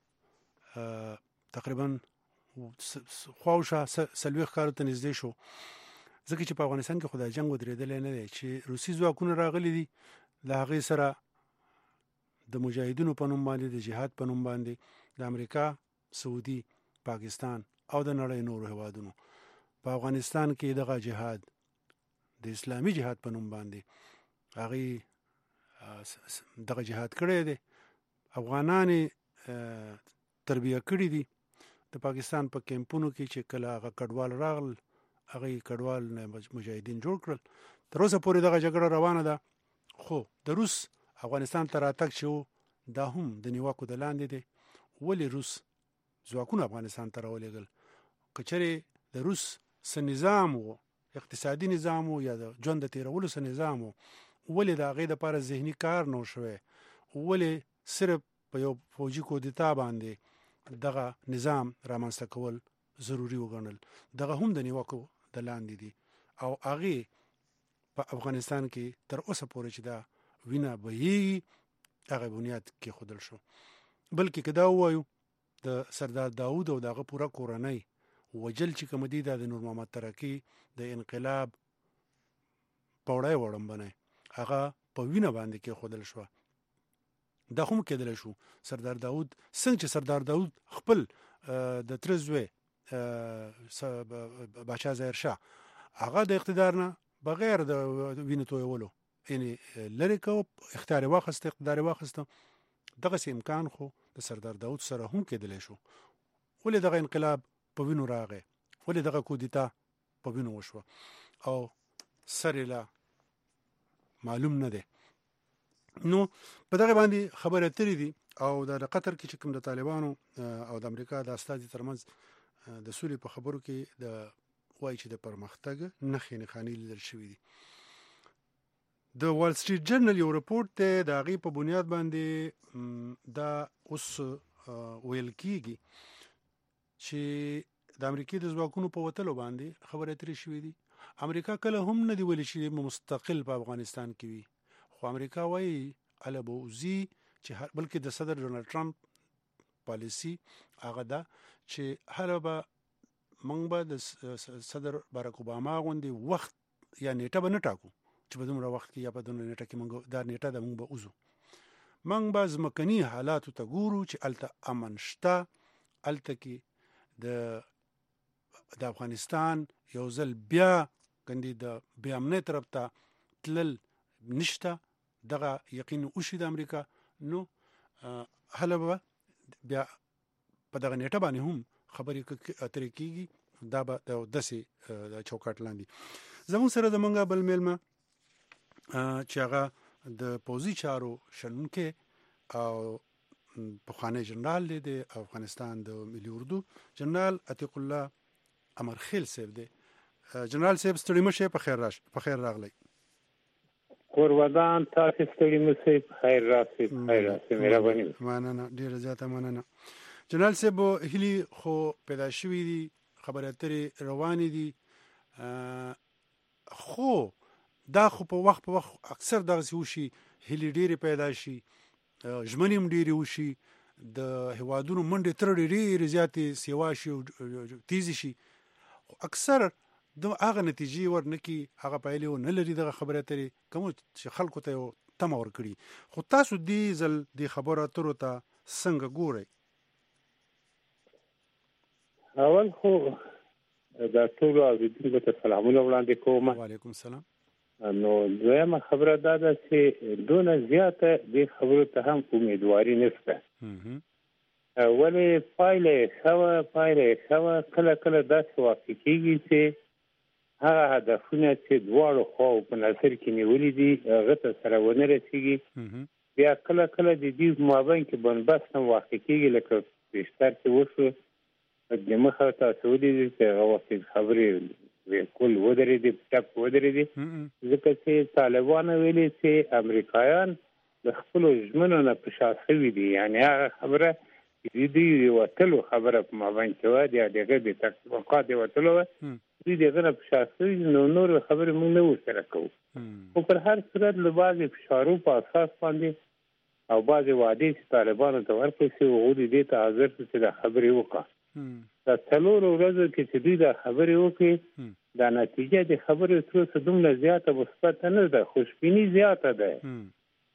G: تقریبا خواوشا سلويخ کارو ته نږدې شو ځکه چې په افغانستان کې خدای جنگ ودرېدل نه دی چې روسي ځواکونه راغلي دي د هغې سره د مجاهدینو په نوم باندې د جهاد په نوم باندې د امریکا، سعودي، پاکستان او د نړۍ نورو هیوادونو په افغانستان کې دغه جهاد د اسلامي جهاد په نوم باندې هغې دغه جهاد کړی دی. افغانان تربیه کړي دي د پاکستان په کیمپونو کې چې کله هغه کډوال راغل هغه کډوال مجاهدین جوړ کړل. تر اوسه پورې دغه جګړه روانه ده. خو د روس افغانستان ته راتګ چې دا هم د نیواکو د لاندې دی. ولې روس ځواکونه افغانستان ته راولېږل؟ که چېرې د روس څه نظام و، اقتصادي نظام و یا د ژوند د تېرولو څه نظام و، ولې د هغې دپاره ذهني کار نه شوی؟ ولې صرف په یو فوجي کودتا باندې دغه نظام رامنځته کول ضروري وګڼل؟ دغه هم د نیوکو د لاندې دي او هغې په افغانستان کې تر اوسه پورې چې دا وینه بهیږي هغه بنیاد کېښودل شو. بلکې که دا ووایو د سردار داود او د هغه پوره کورنۍ وجل چې کوم دي دا د نور محمد ترکی د انقلاب پوړی وړمبنی هغه په وینه باندې کېښودل شوه. دا هم کېدلی شو سردار داود څنګه چې سردار داود خپل د تره زوی باچا ظاهر شاه هغه د اقتدار نه بغیر د وینې تویولو یعنی لرې کو اختیار واخیسته اقتدار واخیسته، دغسې امکان خو د سردار داود سره هم کېدلی شو. ولې دغه انقلاب په وینو راغی؟ ولې دغه کودتا په وینو وشوه؟ او سر یې لا معلوم نه دی. نو په دغه باندې خبرې اترې دي او د قطر کې چې کوم د طالبانو او د امریکا د استازي ترمنځ د سولې په خبرو کې د وایي چې د پرمختګ نښې نښانې لیدل شوي دي. د وال سټریټ جرنل یو رپورټ دی، د هغې په بنیاد باندې دا اوس ویل کېږي چې د امریکې د ځواکونو په وتلو باندې خبرې اترې شوي دي. امریکا کله هم نه دی ویلي چې مستقل په افغانستان کې وي، خو امریکا وایي هله به وځي چې بلکې د صدر ډونالډ ټرمپ پالیسي هغه ده چې هله به موږ به د صدر باراک اوباما غوندې وخت یا نیټه به نه ټاکو چې په دومره وخت کې یا په دومره نیټه کې موږ دا نیټه ده موږ به وځو. موږ به ځمکني حالاتو ته ګورو چې هلته امن شته، هلته کې د د افغانستان یو ځل بیا ګندې د بې امنۍ طرف ته تلل نشته، دغه یقین وشي د امریکا، نو هله به بیا په دغه نیټه باندې هم خبرې اترې کېږي. دا به د داسې د چوکاټ لاندې. زموږ سره زموږ بل میلمه چې هغه د پوځي چارو شنونکی او پخوانی جنرال دی د افغانستان د ملي اردو، جنرال عتیق الله امرخیل صاحب دی. جنرال صاحب ستړي مه شئ، په خیر راش په خیر راغلی.
K: قربان تاسو ستړي مه شئ، په خیر راشئ. خیر راشئ، مهرباني.
G: مننه، ډېره زیاته مننه. جنرال صاحب هیلې خو پیدا شوي دي، خبرې اترې روانې دي، خو دا خو په وخت په وخت اکثر دغسې وشي، هیلې ډېرې پیدا شي، ژمنې هم ډېرې وشي، د هیوادونو منډې ترړې ډېرې زیاتې سیوا شي او تیزې شي، خو اکثر د هغه نتیجې ورنکړي، هغه پایلې ونه لري دغه خبرې اترې کوم چې خلکو ته یو تمه ورکړي. خو تاسو دې ځل دې خبرو اترو ته څنګه ګورئ؟
K: اول خو دا ټولو اوریدونکو ته سلامونه وړاندې کوم.
G: وعلیکم السلام.
K: نو دویمه خبره دا ده چې دونه زیاته دې خبرو ته هم امیدواري نشته، ولې پایله یې ښه وه، پایله یې ښه وه. کله کله داسې واقع کېږي چې هغه هدفونه چې دواړو خواو په نظر کې نیولي دي هغه ته سره ونه رسېږي. بیا کله کله د دې په مابین کې بنبست هم واقع کېږي، لکه بیشتر چې وشو د مخه تاسو ولیدل چې هغه وخت خبرې بالکل ودرېدې، ټپ ودرېدې، ځکه چې طالبانو ویلي چې امریکایان د خپلو ژمنو نه په شا شوي دي. یعنې هغه خبره چې دوی د وتلو خبره په مابین کې وه، د هغې د تحقیقات د وتلو وه، دوی د هغه نه په شا شوي دي، نو نور خبرې موږ نه ورسره کوو. خو پر هر صورت له بعضې فشارو په اساس باندې او بعضې وعدې چې طالبانو ته ورکړل شوې، هغوی دې ته حاضر شو چې دا خبرې وکړه. دا څلورو ورځو کې چې دوی دا خبرې وکړي، دا نتیجه د خبرې تر اوسه دومره زیاته مثبته نه ده، خوشبیني زیاته ده.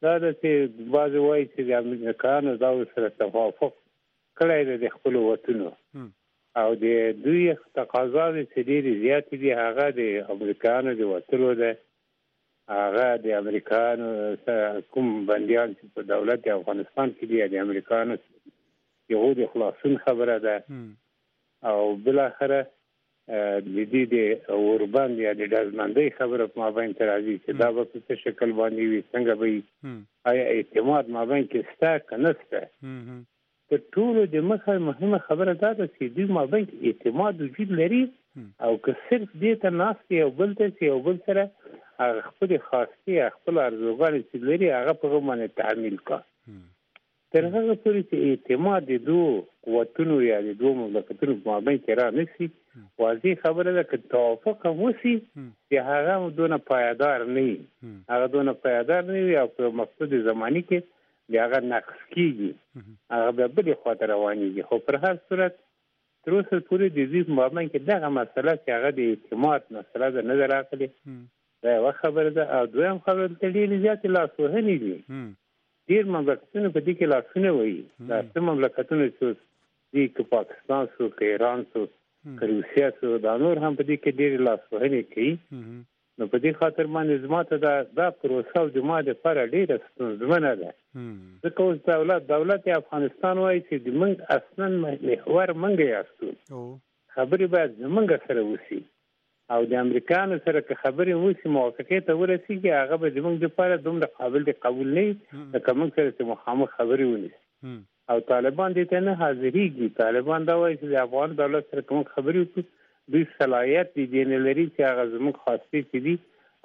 K: دا چې بعضې وایي چې د امریکایانو دا سره توافق کړی دی د خپلو وطنو او د دوی تقاضاوې چې ډېرې زیاتې دي هغه د امریکایانو د وتلو ده. هغه د امریکایانو کوم بندیان چې په دولت د افغانستان کې دي د امریکایانو یو د خلاصون خبره ده او بالاخره د دې د اوربند یا د ډزمندۍ خبره په مابین کې راځي چې دا به په څه شکل باندې وي، څنګه به وي، آیا اعتماد مابین کې شته که نه شته. تر ټولو د مخه مهمه خبره دا ده چې دوی مابین کې اعتماد وجود لري او که صرف دې ته ناست یو بل ته چې یو بل سره هغه خپلې خاصې خپل ارزوګانې چې لري هغه په هغه باندې تعمیل کا. تر هغه پورې چې اعتماد د دوو قوتونو یا د دوو مملکتونو په مابین کې را نه شي، واضح خبره ده که توافق هم وشي چې هغه هم دونه پایدار نه وي، هغه دونه پایدار نه وي او په مقصود زماني کې د هغه نقص کېږي، هغه بیا بلې خواته روانېږي. خو پر هر صورت تر اوسه پورې د دوی په مابین کې دغه مسله چې هغه د اعتماد مسله ده نه ده راغلې، دا یوه خبره ده. او دویم خبره ته ډېرې زیاتې لاسوهنې دي. ډېر مملکتونه په دې کې لاسونه وهي. دا څه مملکتونه چې دي که پاکستان شو که ایران شو که روسیه شو دا نور هم په دې کې ډېرې لاسوهنې کوي. نو په دې خاطر باندې زما ته دا دا پروسه او زما دپاره ډېره ستونزمنه ده. ځکه اوس دولت دولت افغانستان وایي چې د موږ اصلا محور موږ یاستو، خبرې باید زموږ سره وشي او د امریکایانو سره که خبرې وشي موافقې ته ورسېږي هغه به زموږ دپاره دومره قابل د قبول نه وي لکه موږ سره چې مخامخ خبرې ونیسي. او طالبان دې ته نه حاضرېږي. طالبان دا وایي چې د افغان دولت سره که موږ خبرې وکړو دوی صلاحیت دې دې نه لري چې هغه زموږ خاصې چې دي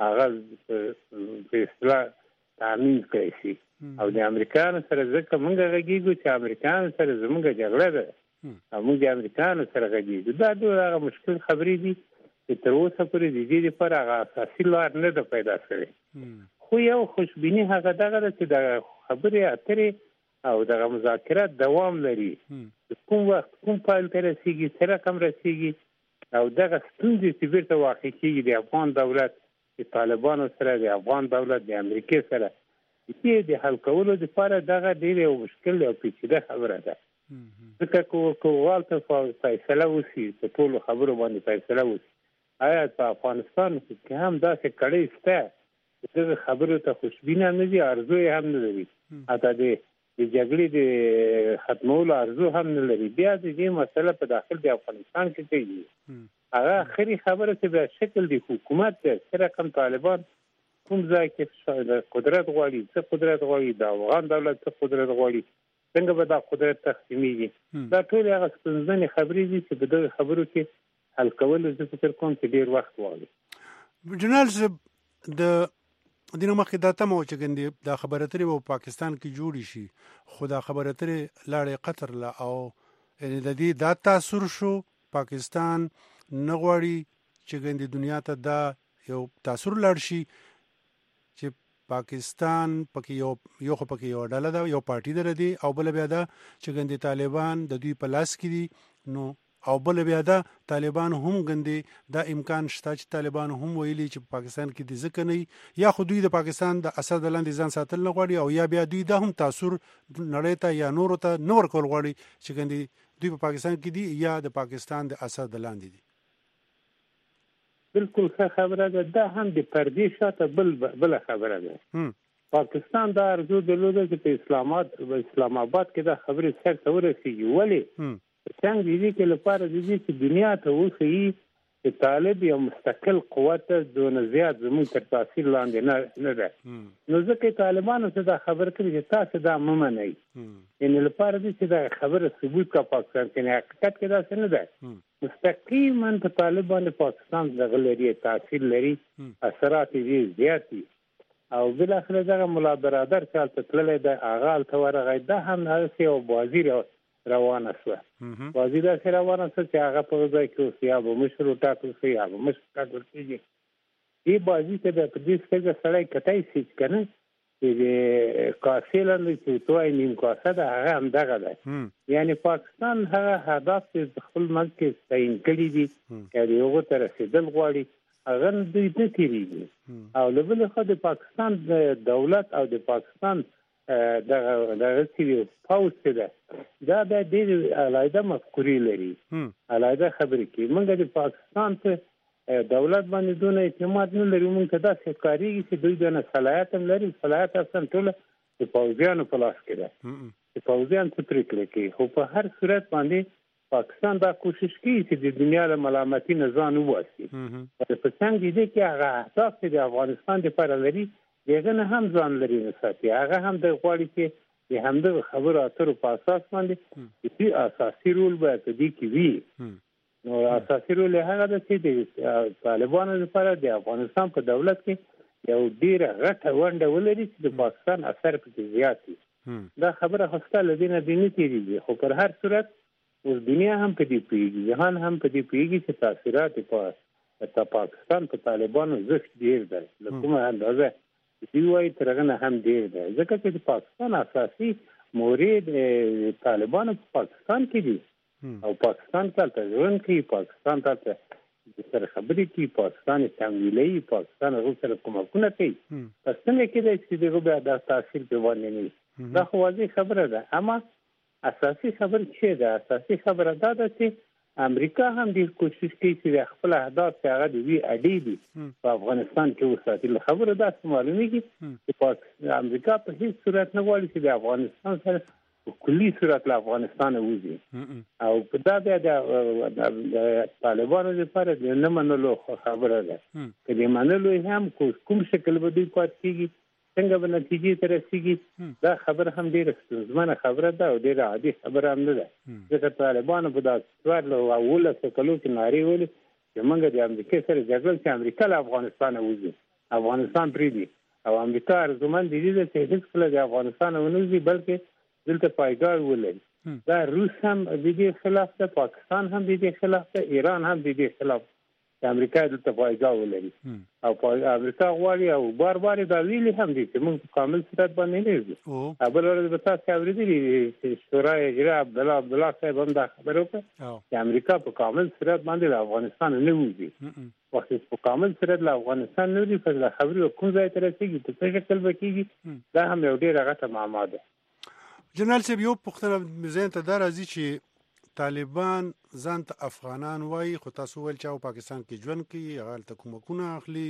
K: هغه په اصطلاح تامین کړی شي. او د امریکایانو سره ځکه موږ غږېږو چې امریکایانو سره زموږ جګړه ده او موږ د امریکایانو سره غږېږو. دا ډېر هغه مشکل خبرې دي چې تر اوسه پورې د دې لپاره هغه اساسي لار نه ده پیدا شوې. خو یو خوشبیني هغه دغه ده چې د خبرې اترې او دغه مذاکرات دوام لري. کوم وخت کوم پایل ته رسېږي، څه رقم رسېږي او دغه ستونزې چې بیرته واقع کېږي د افغان دولت د طالبانو سره، د افغان دولت د امریکې سره، دې د حل کولو لپاره دغه ډېر یو مشکل او پیچیده خبره ده. ځکه که والته فیصله وشي په ټولو خبرو باندې فیصله وشي، آیا په افغانستان کې هم داسې کړۍ شته چې دغه خبرو ته خوشبینه نه دي، ارزو یې هم نه لري، حتی د د جګړې د ختمولو ارزو هم نه لري، بیا د دې مسله په داخل د افغانستان کې کوي. هغه اخري خبره چې بیا شکل د حکومت دی، څه رقم طالبان کوم ځای کې قدرت غواړي، څه قدرت غواړي، د افغان دولت څه قدرت غواړي، څنګه به دا قدرت تقسیمیږي. دا ټول هغه ستونزمنې خبرې دي چې په دغه خبرو کې حل کول زه فکر کوم چې ډېر وخت غواړي.
G: جنرال صاحب د دینه مخکې دا تمه و چې ګندې دا خبره اترې به پاکستان کې جوړې شي، خو دا خبره اترې لاړې قطر له او یعنې د دې دا تاثر شو پاکستان نه غواړي چې ګندې دنیا ته دا یو تاثر لاړ شي چې پاکستان پکې یو یو خو پکې یو ډله ده، یو پارټي ده دی او بل بیا ده چې ګندې طالبان د دوی په لاس کې دي. نو او بل بیا ده طالبان هم ګندې دا امکان شته چې طالبان هم ویلي چې په پاکستان کې د ځکه نه یا خو دوی د پاکستان د اسد لاندې ځان ساتل نه غواړي او یا بیا دوی دا هم تاثر نړۍ ته یا نورو ته نه ورکول غواړي چې ګندې دوی په پاکستان کې دي یا د پاکستان د اسد لاندې دي.
K: بالکل ښه خبره ده. دا هم د پردې شاته بل بل خبره ده. پاکستان دا ارزو درلوده چې په اسلام آباد اسلام آباد کې دا خبرې سر ته ورسېږي. ولې څنګه دې کې لپاره دې چې دنیا ته وښیي چې طالب یو مستقل قوت دونه زیات زموږ تر تاثیر لاندې نه نه ده. نو ځکه طالبانو څه دا خبر کړي چې تاسو دا مه منئ، یعنې لپاره دې چې دا خبره ثبوت کا پاکستان کې حقیقت کې داسې نه ده. مستقیما په طالب باندې پاکستان دغه لري تاثیر لري، اثرات یې زیات دي. او بالاخره دغه ملا برادر چې هلته تللی دی هغه هلته ورغی، دا هم هغسې یو بازي روانه شوه. بازي داسې روانه شوه چې هغه په ځای کې اوس یا به مشر وټاکل شي یا به مشر ټاکل کېږي. دې بازي ته د په دې سترګه سړی کتی شي که نه چې د کاسې لاندې چې ورته وایي نیم کاسه ده هغه همدغه ده. یعنې پاکستان هغه اهداف چې د خپل ملک کې تعین کړي دي یا د هغو ته رسېدل غواړي هغه دوی نه تیریږي. او له بل خوا د پاکستان دولت او د پاکستان دغه دغه چې پاوز ده دا د دې علایده مفکورې لري، علایده خبرې کوي. موږ د پاکستان په دولت باندې دونه اعتماد نه لرو. موږ ته دا ښکارېږي چې دوی دونه صلاحیت هم لري. صلاحیت اصلا ټوله د پوځیانو په لاس کې ده، د پوځیان څه پرېکړې کوي. خو په هر صورت باندې پاکستان دا کوشش کوي چې د دنیا له ملامتۍ نه ځان وباسي. په څنګ دې کې هغه اهداف چې د افغانستان لپاره لري دغه نه هم ځان لري وساتي. هغه هم د غواړي چې د همدغه خبرو اترو په اساس باندې چې اساسي رول باید دې کې وي. نو اساسي رول هغه ده چې د طالبانو لپاره د افغانستان په دولت کې یو ډیره غټه ونډه ولري چې د پاکستان اثر پکې زیات وي. دا خبره خسته لدینه دې نه تیریږي. خو پر هر صورت اوس دنیا هم په دې پوهېږي، جهان هم په دې پوهېږي چې تاثیرات په پاکستان په طالبانو زښت ډېر دی، له کومه اندازه دوی وایي تر هغه نه هم ډېر دی. ځکه چې د پاکستان اساسي مورد طالبانو په پاکستان کې دي او پاکستان ته ژوند کوي، پاکستان ته سره خبرې کوي، پاکستان تمویلوي، پاکستان هغوی سره کومکونه کوي. پس څنګه کېدای چې دغه بیا دا تاثیر پرې باندې نه وي؟ دا خو واضح خبره ده. اما اساسي خبر څه ده؟ اساسي خبره دا ده چې امریکا هم دې کوشش کوي چې خپل اهداف چې هغه د وی اډې دي په افغانستان کې وساتي. خبره دا معلومیږي چې امریکا په هیڅ صورت نه غواړي چې د افغانستان سره په کلي صورت له افغانستان وځي. او په دا بیا د طالبانو لپاره د نه منلو خبره ده. که د منلو هم کوم شکل به دوی پاتې کېږي، څنګه به نتیجې ته رسېږي، دا خبره هم ډېره ستونزمنه خبره ده او ډېره عادي خبره هم نه ده. ځکه طالبانو په دا څوارلسو او اوولسو کلو کې نارې ویلې چې موږ د امریکا سره جګړه چې امریکا له افغانستانه وځي، افغانستان پرېږدي. او امریکا ارزومند دې ده چې هېڅکله د افغانستانه ونه وځي بلکې دلته پایګاه ولري. دا روس هم د دې خلاف ده، پاکستان هم د دې خلاف ده، ایران هم د دې خلاف د امریکا دلته پایګاه ولري. او امریکا غواړي او بار بار دا ویلي هم دي چې موږ په کامل صورت باندې نه وځو. بل ورځ به تاسو اورېدلي چې شورای اجرا عبدالله عبدالله صاحب هم دا خبره وکړه چې امریکا په کامل صورت باندې له افغانستان نه وځي. وخت په کامل صورت له افغانستان نه وځي، په خبرې کوم ځای ته رسېږي، په څه شکل به کېږي، دا هم یو ډېره غټه معما ده.
G: جنرال صاحب یو پوښتنه ذهن ته دا راځي چې طالبان ځان ته افغانان وایي، خو تاسو ویل چې پاکستان کې ژوند کوي، هغه هلته کومکونه اخلي،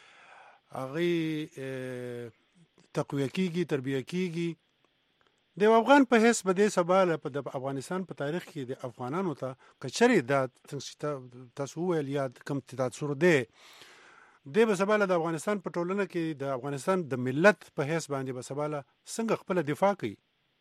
G: هغې تقویه کېږي، تربیه کېږي. د افغان په حیث به دې سبا په د افغانستان په تاریخ کې د افغانانو ته که چېرې دا تاسو وویل یا کوم تاثر دی دی به سبا د افغانستان په ټولنه کې د افغانستان د ملت په حیث باندې به سبا څنګه خپله دفاع کوي؟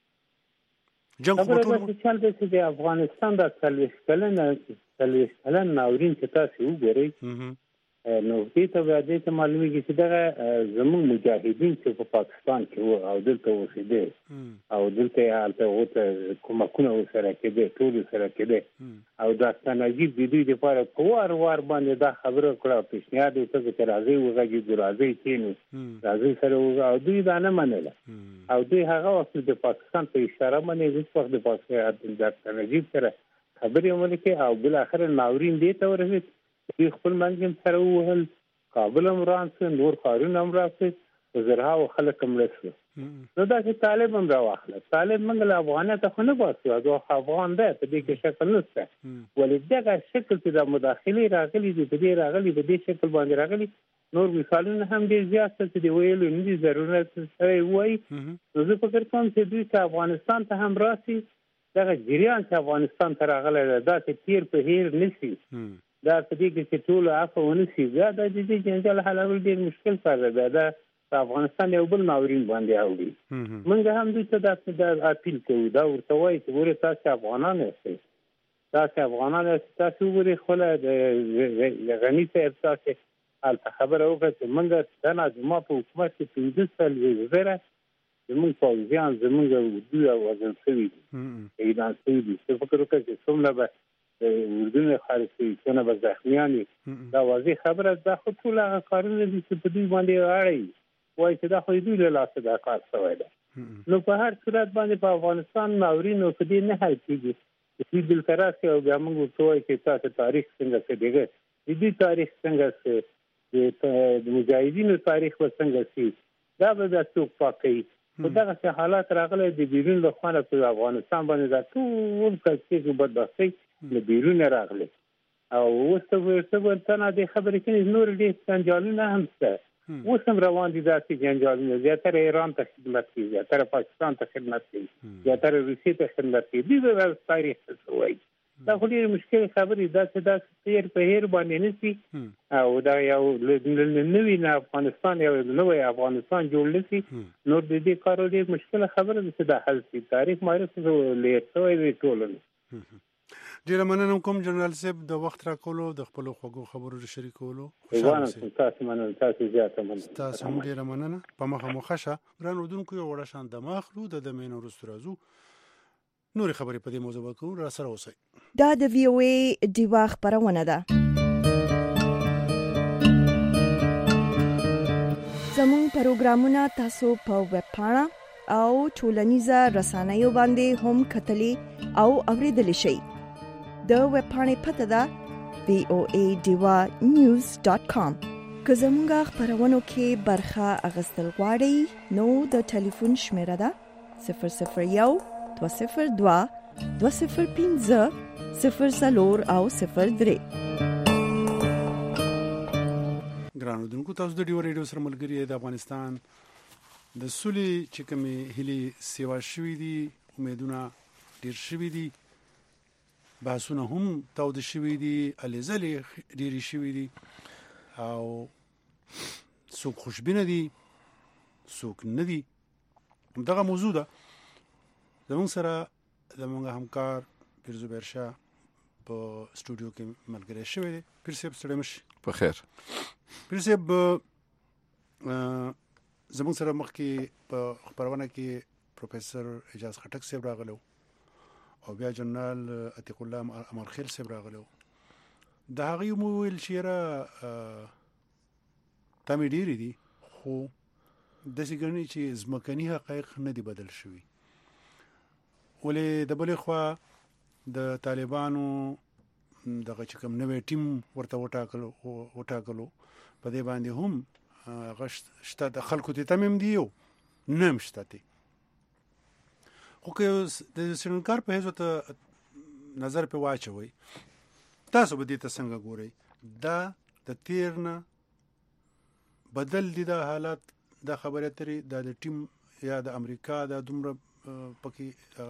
G: جنگ
K: خبره به چل دی چې د افغانستان د څلوېښت کلن څلوېښت کلن ناورین چې تاسو وګورئ، نو دې ته بیا دې ته معلومیږي چې دغه زموږ مجاهدین چې په پاکستان کې وو او دلته اوسېدل او دلته هلته ورته کومکونه ورسره کېدی، ټول ورسره کېدی. او دا ستانجیب د دوی دپاره په وار وار باندې دا خبره کړه او پیشنهاد یې وکړ چې راځئ وغږېږو، راځئ کښېنو، راځئ سره وغږو، او دوی دا نه منله. او دوی هغه وخت د پاکستان په اشاره باندې هېڅ وخت د پاکستان د ستانجیب سره خبرې ونه کړې او بالاخره ناورین دې ته ورسېد. دوی خپل منځ سره ووهل، کابل هم ران شو، نور ښارونه هم راشي، په زرهاوو خلک هم مړه شول. نو داسې طالب هم راواخله. طالب موږ له افغانیته خو نه باسو، هغه افغان دی، په دې کې شکل نشته. ولې دغه شکل چې د مداخلې راغلي دي، په دې راغلي، په دې شکل باندې راغلي، نور مثالونه هم ډېر زیات دي چې د ویلو نه دي ضرورت سره یې ووایي. نو زه فکر کوم چې دوی که افغانستان ته هم راسي، دغه جریان چې افغانستان ته راغلی دی داسې تیر په هیر نه شي. دا په دې کې چې ټولو عفو ونه شي، بیا د دې جنجال حلول ډېر مشکل کار دی. بیا دا په افغانستان یو بل ناورین باندې اوړي. موږ هم دوی ته دا اپیل کوو، دا ورته وایي چې ګورئ تاسې افغانان یاستئ، تاسې افغانان یاستئ، تاسې وګورئ خپله د غني صاحب تاسې هلته خبره وکړه چې موږ دنه زما په حکومت کې پنځه څلوېښت زره زموږ پوځیان زموږ دوی وژل شوي دي، اعدام شوي دي. زه فکر وکړه چې څومره به اردو نه خارج شي، څونه به زخمیان وي. دا واضح خبره ده. خو ټول هغه کارونه دي چې په دوی باندې اړوي، وایي چې دا خو دوی له لاسه دا کار شوی ده. نو په هر صورت باندې په افغانستان ناورین نو په دې نه حل کېږي چې دوی دلته راشي او بیا موږ ورته وایي چې تاسو تاریخ څنګه څه دیږه، د دوی تاریخ څنګه څه د مجاهدینو تاریخ وسنګ سي دا به د څوک پاکي په دغه حالات راغلي د بیرون له خوا په افغانستان باندې دا ټول کڅې بدبختي له بیرون راغلي او اوس څه ورته د خبرې کې نور دې جنجالونه هم شته اوس هم روان دي داسې جنجالونه زیاتره ایران ته خدمت کوي زیاتره پاکستان ته خدمت کوي زیاتره روسیې ته خدمت کوي دې د تاریخ څه وایي دا خو ډېر مشکل خبرې دا چې دا تیر په هیر باندې نشي او دا یو نوی نه افغانستان یو نوی افغانستان جوړ نشي نور د دې کارو ډېر مشکل خبره ده چې دا حل شي تاریخ معرف لیر شوی دی ټولنه
G: ډېره مننه کوم جنرال صاحب د وخت راکولو د خپلو خوږو خبرو شریکولو
K: تاسو مننه تاسو زیاته مننه
G: تاسو هم ډېره مننه په مخه مو ښه شه ګران اردوونکو یو وړه شان دمه اخلو د دمې نه وروسته راځو نورې خبرې په دې موضوع وکړو را سره اوسئ
F: دا د وی او ای ډیوا خبرونه ده زموږ پروګرامونه تاسو په ویب پاڼه او ټولنیزه رسنیو باندې هم کتلی او اوریدلی شئ د ویب پاڼې پته ده وی او ای ډیوا نیوز ډاټ کام که زموږ خبرونو کې برخه اخیستل غواړئ نو د ټلیفون شمیره ده صفر صفر یو دو صفر دو دو صفر پنځه صفر څلور او صفر درې
G: ګرانو دونکو تاسو د ډیو ریډیو سره ملګری د افغانستان د سولې چې کومې هلي سیوا شوې دي امیدونه ډیر شوې دي بحثونه هم تاوده شوې دي الزلې ډیرې شوې دي او څوک خوشبینه دي څوک نه دي دغه موضوع ده زموږ سره زموږ همکار پیر زبیر شاه په سټوډیو کې ملګری شوی دی پیر صاحب ستړي مشي
L: په خیر
G: پیر صاحب زموږ سره مخکې په خبرونه کې پروفیسور اجاز خټک صاحب راغلو او بیا جنرال عتیق الله امرخیل صاحب راغلو دا هغه مو ویل شيره تامې ډېری دي خو د سګرنی چې زمکني حقایق نه دي بدل شوي ولې د بلې خوا د طالبانو دغه چې کوم نوې ټیم ورته وټاکلو وټاکلو په دې باندې هم غشت شته د خلکو ته تمم دیو نیم شته دي خو که د سرنکار په هیڅ ته نظر په واچوي تاسو به دې ته څنګه ګورئ دا د تیرنه بدل دي د حالات د خبره ترې د ټیم یا د امریکا د دومره پکې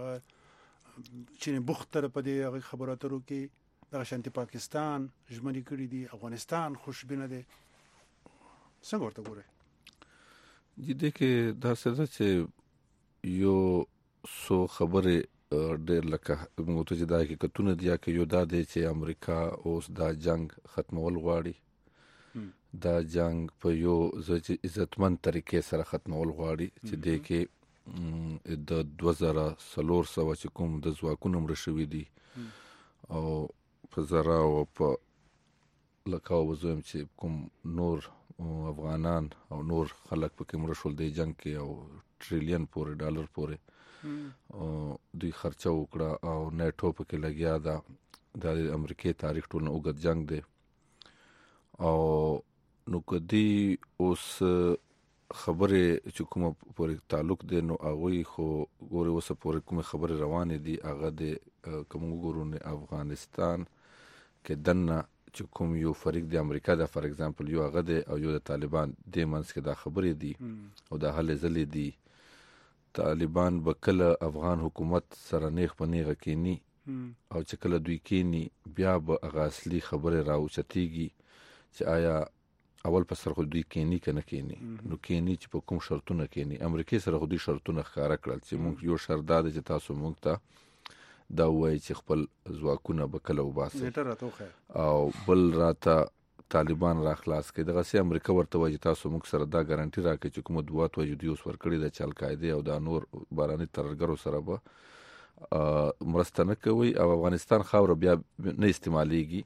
G: چې بوختر په دې خبراتو کې د شانتي پاکستان ژمنې کړې دي افغانستان خوشبینه دي څنګه ورته ګورئ
L: دې کې دا څه چې یو سو خبره ډېر لکه موږ ته دا کې کتونه دي چې یو دا دی چې امریکا اوس دا جنگ ختمول غواړي دا جنگ په یو عزتمن طریقې سره ختمول غواړي چې دې کې د دوه زره څلور سوه چې کوم د ځواکونو مړه شوي دي او په زره او په لکه وزویم چې کوم نور افغانان او نور خلک پکې مړه شول دی جنگ کې او ټریلیون پورې ډالر پورې دوی خرچه وکړه او نیټو پکې لګیا ده د امریکای تاریخ ټول نه اوږد جنگ دی او نو کدی اوس خبره چې کومه پورې تعلق دی نو هغه خو ګوره اوس پورې کومه خبره روانه دي هغه د کوم ګورونه افغانستان کې دنه چې کوم یو فریق د امریکا د فار ایگزامپل یو هغه دی او یو د طالبان د منځ کې دا خبره دي او دا حل زلې دي طالبان بکله افغان حکومت سره نیغ په نیغه کینی او چې کله دوی کینی بیا به هغه اصلي خبره راوچتيږي چې آیا اول په سر خو دوی کینی کنه کینی نو کینی چې په کوم شرطونه کینی امریکای سره خو دوی شرطونه ښکارا کړل چې موږ یو شرط دا چې تاسو موږ ته دا وایي چې خپل ځواکونه بکله وباسي او بل راته طالبان را خلاص کړي دغه سي امریکا ورته وایي تاسو موږ سره دا ګارانټي راکړي چې کوم دوات وایي دوی اوس ورکړي د چل قاعده او دا نور باراني ترګرو سره به مرسته نه کوي او افغانستان خاور بیا نه استعماليږي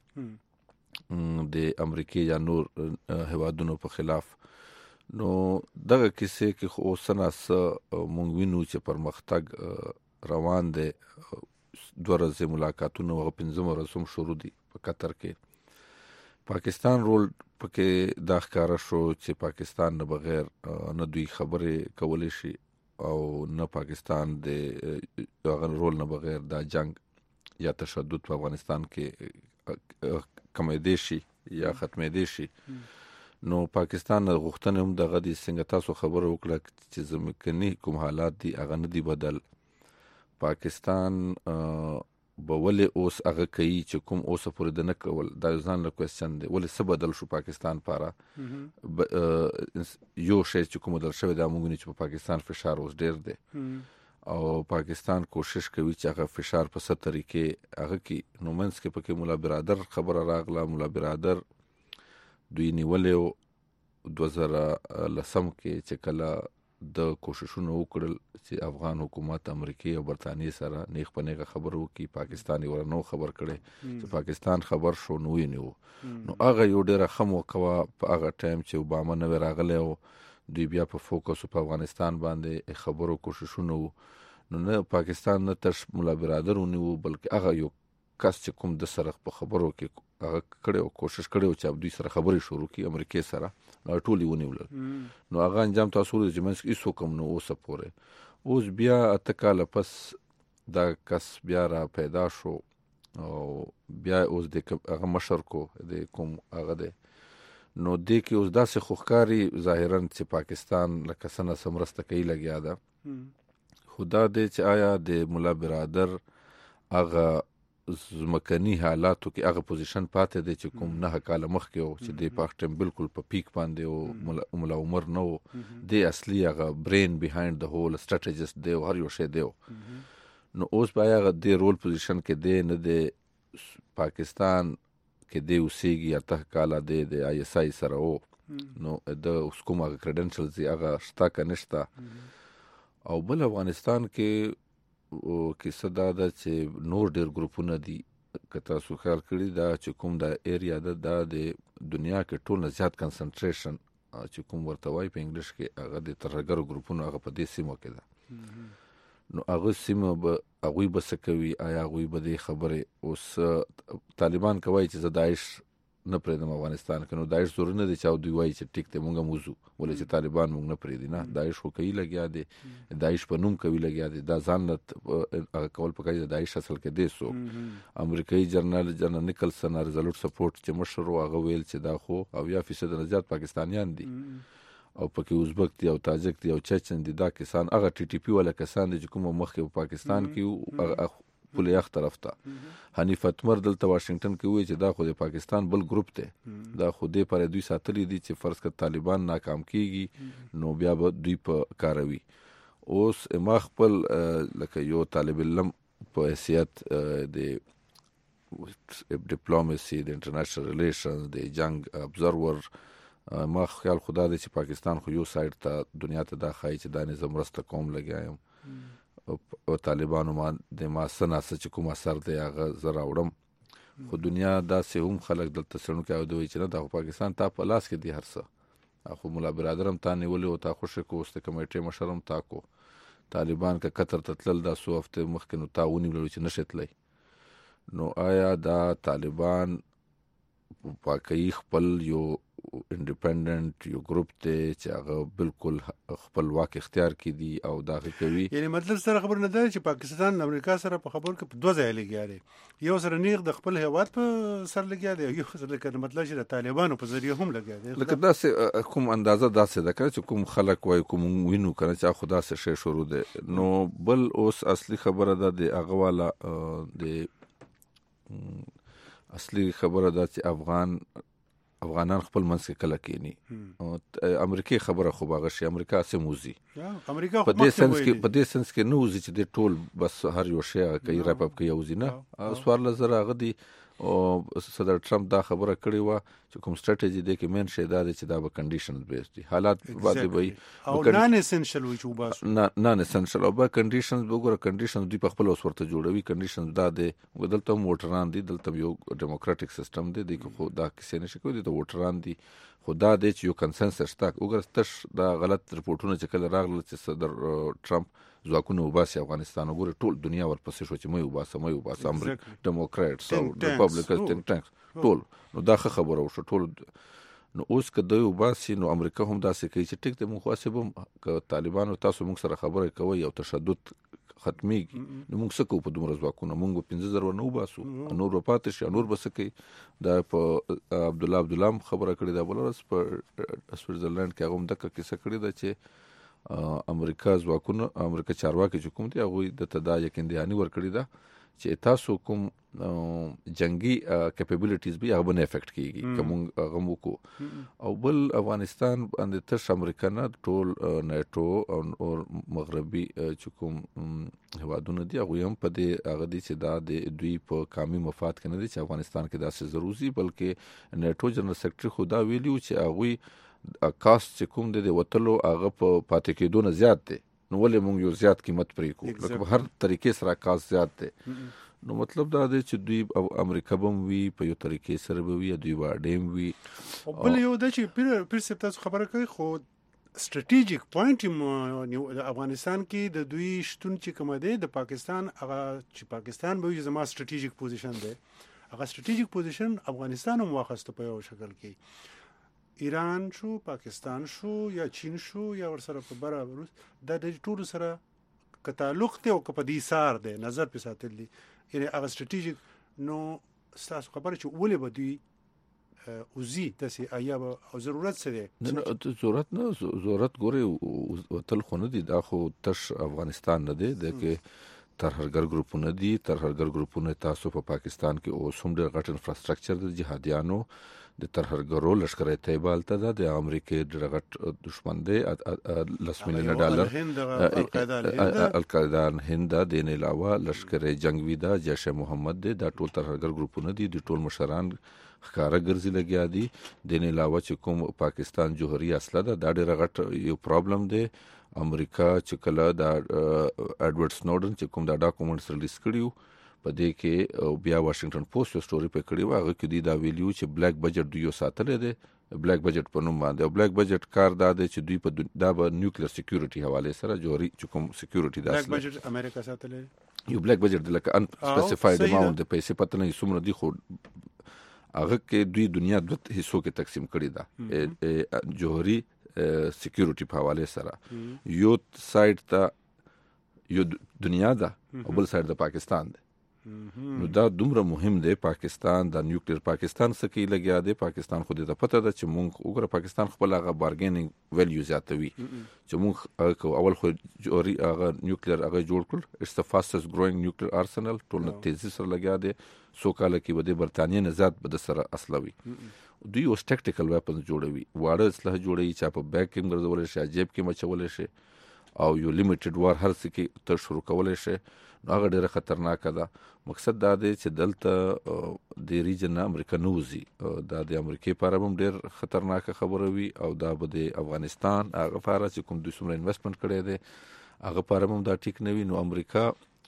L: د امریکای یا نور هوادونو په خلاف نو دغه کیسه کې خو سناس مونږ وینو چې پرمختګ روان دی دوه ورځې ملاقاتونه او پنځم ورځم شروع دي په قطر کې پاکستان رول پکې دا ښکارا شو چې پاکستان نه بغیر نه دوی خبرې کولې شي او نه پاکستان د هغه رول نه بغیر دا جنگ یا تشدد په افغانستان کې کمېدې شي یا ختمېدې شي. نو پاکستان غوښتنه هم دغه د څنګه تاسو خبره وکړه چې زمکني کوم حالات دي هغه نه دي بدل. پاکستان به ولې اوس هغه کوي چې کوم اوس پورې د نه کول دا ځان له کوېسچن دی ولې څه بدل شو پاکستان پاره یو شی چې کوم بدل شوی دا موږ نه چې په پاکستان فشار اوس ډیر دی او پاکستان کوشش کوي چې هغه فشار په ست طریقې هغه کې نو منځ کې پکې مولا برادر خبره راغله. مولا برادر دوی نیولې دو زره لسم کې چې کله د کوششونو وکړل چې افغان حکومت امریکای او برتانیې سره نیغ په نیغه خبرو کې پاکستاني ورنو خبر کړي چې پاکستان خبر شو نو یې نیو. نو هغه یو ډېر خمو کوا په هغه ټایم چې اوباما نو راغله او دوی بیا په فوکس په افغانستان باندې خبرو کوششونو نو نه پاکستان نه تر مولا برادر ونیو بلکې هغه یو کس چې کوم د سره په خبرو کې هغه کړي او کوشش کړي چې دوی سره خبرې شروع کړي امریکای سره ټولي ونیول. نو هغه انجام تاسو ورته چې منځ کې هیڅ کوم نو اوسه پورې اوس بیا اتکاله پس دا کس بیا را پیدا شو او بیا اوس د هغه مشر کو د کوم هغه ده نو د کې اوس داسې خوخکاری ظاهرا چې پاکستان لکه سنه سمرسته کوي لګیا ده. خدا دې چې آیا د مولا برادر هغه زمکني حالاتو کې هغه پوزیشن پاتې دی چې کوم نه کاله مخکې و چې د پاکستان بالکل په پیک باندې او مولا عمر نو د اصلي هغه برین بیهایند د هول سټریټجیست دی او هر یو شی دی. نو اوس بیا هغه د رول پوزیشن کې دی نه د پاکستان کې دی اوسېږي یا ته کاله دی د آی اس آی سره و نو د اوس کوم هغه کریډنشلز هغه شته که نشته. او بل افغانستان کې کې صدا ده چې نور ډېر ګروپونه دي که تاسو خیال کړي دا چې کوم دا ایریا ده دا د دنیا کې ټول نه زیات کنسنټریشن چې کوم ورته وایي په انګلیش کې هغه د ترهګرو ګروپونو هغه په دې سیمو کې ده. نو هغه سیمه به هغوی به څه کوي آیا هغوی به دې خبرې اوس طالبان کوي چې زه داعش نه پرېږدم افغانستان کې. نو داعش ضرور نه دی چې او دوی وایي چې ټیک دی مونږ هم وځو ولې چې طالبان مونږ نه پرېږدي نه داعش خو کوي لګیا دی داعش په نوم کوي لګیا دی دا ځان نه هغه کول پکار دی داعش اصل کې دی. سو امریکایي جنرال جنرال نیکلسن ریزولوټ سپورټ چې مشر و هغه ویل چې دا خو اویا فیصد نه زیات پاکستانیان دي او پکې ازبک دي او تاجک دي او چچن دي. دا کسان هغه ټي ټي پی ولا کسان دي چې کوم مخکې په پاکستان کې پولې اخ طرف ته حنیف اتمر دلته واشنگټن کې وی چې دا خو د پاکستان بل ګروپ دی دا خو دې پر دوی ساتلی دي چې فرض کړه طالبان ناکام کیږي نو بیا به دوی په کاروي. اوس ما خپل لکه یو طالب علم په حیثیت د ډیپلوماسي د انټرنیشنل ریلیشنز د جنگ ابزرور ما خیال خدا دې چې پاکستان خو یو سایډ ته دنیا ته دا خای چې دا نظام رسته کوم لګایم او طالبانو ما د ما سناسه چې کوم اثر دی هغه زرا وړم خو دنیا داسې هم خلک دلته سړنو کې او دوی چې نه د پاکستان ته په لاس کې دی هر څه خو مولا برادرم تا نیولې او تا خوشې کو است کمیټې مشرم تا کو طالبان که قطر ته تلل دا سو هفته مخکې نو تا ونیول چې نشتلی. نو آیا دا طالبان پاکي خپل یو انډیپندنت یو ګروپ ته چې هغه بالکل خپل واک اختیار کړي او دا کوي
G: یعنی مطلب سره خبر نه ده چې پاکستان امریکا سره په خبر کې په دوه ځای لګیاري یو سره نیغ د خپل هیواد په سر لګیاري یو سره لکه مطلب چې د طالبانو په ذریعہ هم لګیاري
L: لکه دا سه کوم اندازه دا سه ده چې کوم خلک وای کوم وینو کنه چې خدا سه شی شروع ده. نو بل اوس اصلي خبره ده د هغه والا د اصلي خبره ده چې افغان افغانان خپل منځ کې کله کېني امریکای خبره خو باغ شي امریکا سم وزي
G: امریکا
L: په دې سنس کې په دې سنس کې نو وزي چې د ټول بس هر یو شی کوي راپ اپ کوي وزي نه سوار لزر هغه دی او صدر ټرمپ دا خبره کړې و چې کوم سټریټجی دی کې مین شي دا چې دا به کنډیشنز بیس دي حالات باندې وي
G: او نان اسنشل وي چې وباس
L: نه نان اسنشل او به کنډیشنز وګوره کنډیشنز دی په خپل اوس ورته جوړوي کنډیشنز دا دی ودلته موټران دي دلته یو ډیموکراټک سیستم دی د خو دا کیسه نشي کوي د ووټران دي خو دا دی چې یو کنسنسس شته. وګوره تش دا غلط رپورټونه چې کله راغله چې صدر ټرمپ ځواکونه وباسي افغانستان، وګوره ټول دنیا ورپسې شو چې مې وباسه مې وباسه امریکا ډیموکراتس او ریپبلیکن تینک ټانکس ټول. نو دا ښه خبره وشو ټول. نو اوس که دوی وباسي نو امریکا هم داسې کوي چې ټیک دی موږ خاصه هم که طالبانو تاسو موږ سره خبره کوي او تشدد ختميږي نو موږ څه کوو په دومره ځواکونه، موږ پنځه زره ورنه وباسو نور به پاتې شي نور به څه کوي. دا په عبدالله عبدالله هم خبره کړې ده بله ورځ په سویټزرلینډ کې، هغه هم دقه کیسه کړې ده چې امریکا ځواکونه امریکا چارواکي چې کوم دي هغوی دته دا یقین دهاني ورکړې ده چې تاسو کوم جنگي کیپبلیټیز به هغه نه افیکټ کیږي که موږ هغه وکړو. او بل افغانستان باندې تش امریکا نه ټول نیټو او مغربي چې کوم هوادونه دي هغوی هم په دې هغه دي چې دا د دوی په قومي مفاد کې نه دي چې افغانستان کې داسې ضروري، بلکې نیټو جنرال سیکرټري خو دا ویلي و چې هغوی کاست چې کوم دی د وتلو هغه په پاتې کېدو نه زیات دی، نو ولې موږ یو زیات قیمت پرې کوو لکه په هر طریقې سره کاست زیات دی. نو مطلب دا دی چې دوی امریکا به هم وي په یو طریقې سره به وي دوی واډې هم وي.
G: بل یو دا چې پیر پیر صاحب تاسو خبره کوي خو سټریټیجیک پوینټ د افغانستان کې د دوی شتون چې کوم دی د پاکستان هغه چې پاکستان به زما سټریټیجیک پوزیشن دی، هغه سټریټیجیک پوزیشن افغانستان هم واخسته په یو شکل کې. ایران شو، پاکستان شو یا چین شو یا ورسره په بره روس، دا د ټولو سره که تعلق دی او که په دې سار دی نظر په ساتل دي یعنی هغه سټریټیجیک. نو ستاسو خبره چې ولې به دوی اوزي داسې آیا به ضرورت څه دی؟
L: نه ضرورت نه ضرورت ګورې وتل خو نه دي، دا خو تش افغانستان نه دی د کې ترهګر ګروپونه دي. ترهګر ګروپونه تاسو په پاکستان کې اوس هم ډېر غټ انفراستراکچر د جهادیانو د ترهګرو لشکر طیبه هلته ده، د امریکې ډېر غټ دښمن دی لس میلیونه ډالر القاعده هند ده، د نه علاوه لشکر جنگوي ده جیش محمد دی، دا ټول ترهګر ګروپونه دي، د ټول مشران ښکاره ګرځي لګیا دي. د نه علاوه چې کوم پاکستان جوهري اصله ده دا ډېر غټ یو پرابلم دی. امریکا چې کله دا اډوارډ سنوډن چې کوم دا ډاکومنټس ریلیز کړي په دې کې بیا واشنگټن پوسټ یو سټوري په کړی و، هغه کې دی دا ویلیو چې بلیک بجټ دوی ساتل دي، بلیک بجټ په نوم باندې. او بلیک بجټ کار دا دی چې دوی په دا به نیوکلیر سکیورټي حواله سره جوړي چې کوم سکیورټي دا
G: بلیک بجټ امریکا ساتل
L: یو بلیک بجټ لکه ان سپیسیفاید اماونت د پیسې پته نه څومره دي، خو هغه کې دوی دنیا د حصو کې تقسیم کړی دا جوهري سکیورټي په حواله سره. یو سایډ ته یو دنیا ده او بل سایډ د پاکستان ده. نو دا دومره مهم دی پاکستان د نیوکلیر پاکستان سکی لګیا دی. پاکستان خو دې ته پته ده چې مونږ وګوره پاکستان خپل هغه بارګینینګ ویلیو زیاتوي چې مونږ اول خو جوړي هغه نیوکلیر هغه جوړ کړ اټس د فاستست گروینګ نیوکلیر ارسنل ټول نه تیزی سره لګیا دی. سو کال کې بده برتانیې نه زیات بده سره اصلوي. دوی اوس ټیکټیکل ویپنز جوړوي، واړه اسلحه جوړوي چې په بیک کې ګرځول شي، جیب کې مچول شي او یو لیمیټډ وار هر څه کې تر شروع کول شي. نو هغه ډیره خطرناکه ده. مقصد دا دی چې دلته د ریجن امریکا نوزي دا د امریکای لپاره هم ډیر خطرناکه خبره وي او دا به د افغانستان هغه لپاره چې کوم دوی څومره انویسټمنټ کړی دی هغه لپاره هم دا ټیک نه وي. نو امریکا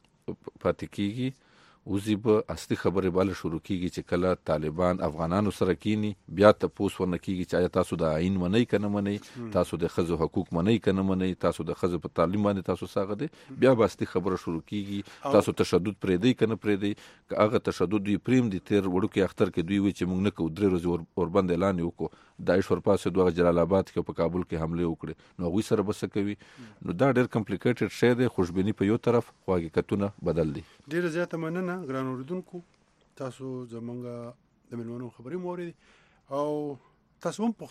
L: پاتې کیږي اوزی به اصلي خبره بالا شروع کیږي چې کله طالبان افغانانو سره کینی بیا ته پوس ورنه کیږي چې آیا تاسو د آئین منئ کنه منئ، تاسو د ښځو حقوق منئ کنه منئ، تاسو د ښځو په تعلیم باندې تاسو ساغه دي، بیا به اصلي خبره شروع کیږي تاسو تشدد پرې دی کنه پرې دی. که هغه تشدد دوی پریم دي تیر وړو کې اختر کې دوی وی چې موږ نه کوو درې ورځې اور باندې اعلان وکړو داعش ورپاسې دوه جلال آباد کې په کابل کې حمله وکړي، نو هغوی سره به څه کوي؟ نو دا ډېر کمپلیکیټډ شی دی. خوشبیني په یو طرف خو حقیقتونه بدل دي.
G: ډېره زیاته مننه ګران اورېدونکو، تاسو زمونږ د مېلمنو خبرې مو اورېدې او تاسو هم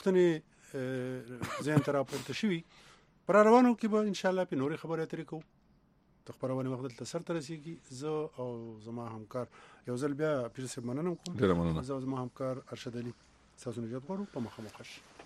G: پوښتنې ذهن ته راپورته شوي. پر روانو کې به انشاءالله په نورې خبرې اترې کوو. د خپرونې وخت دلته سرته رسېږي. زه او زما همکار یو ځل بیا پیر صاحب مننه کوم.
L: ډېره مننه.
G: زه او زما همکار ارشد علي ستاسو نجات غواړو. په مخه مو ښه شي.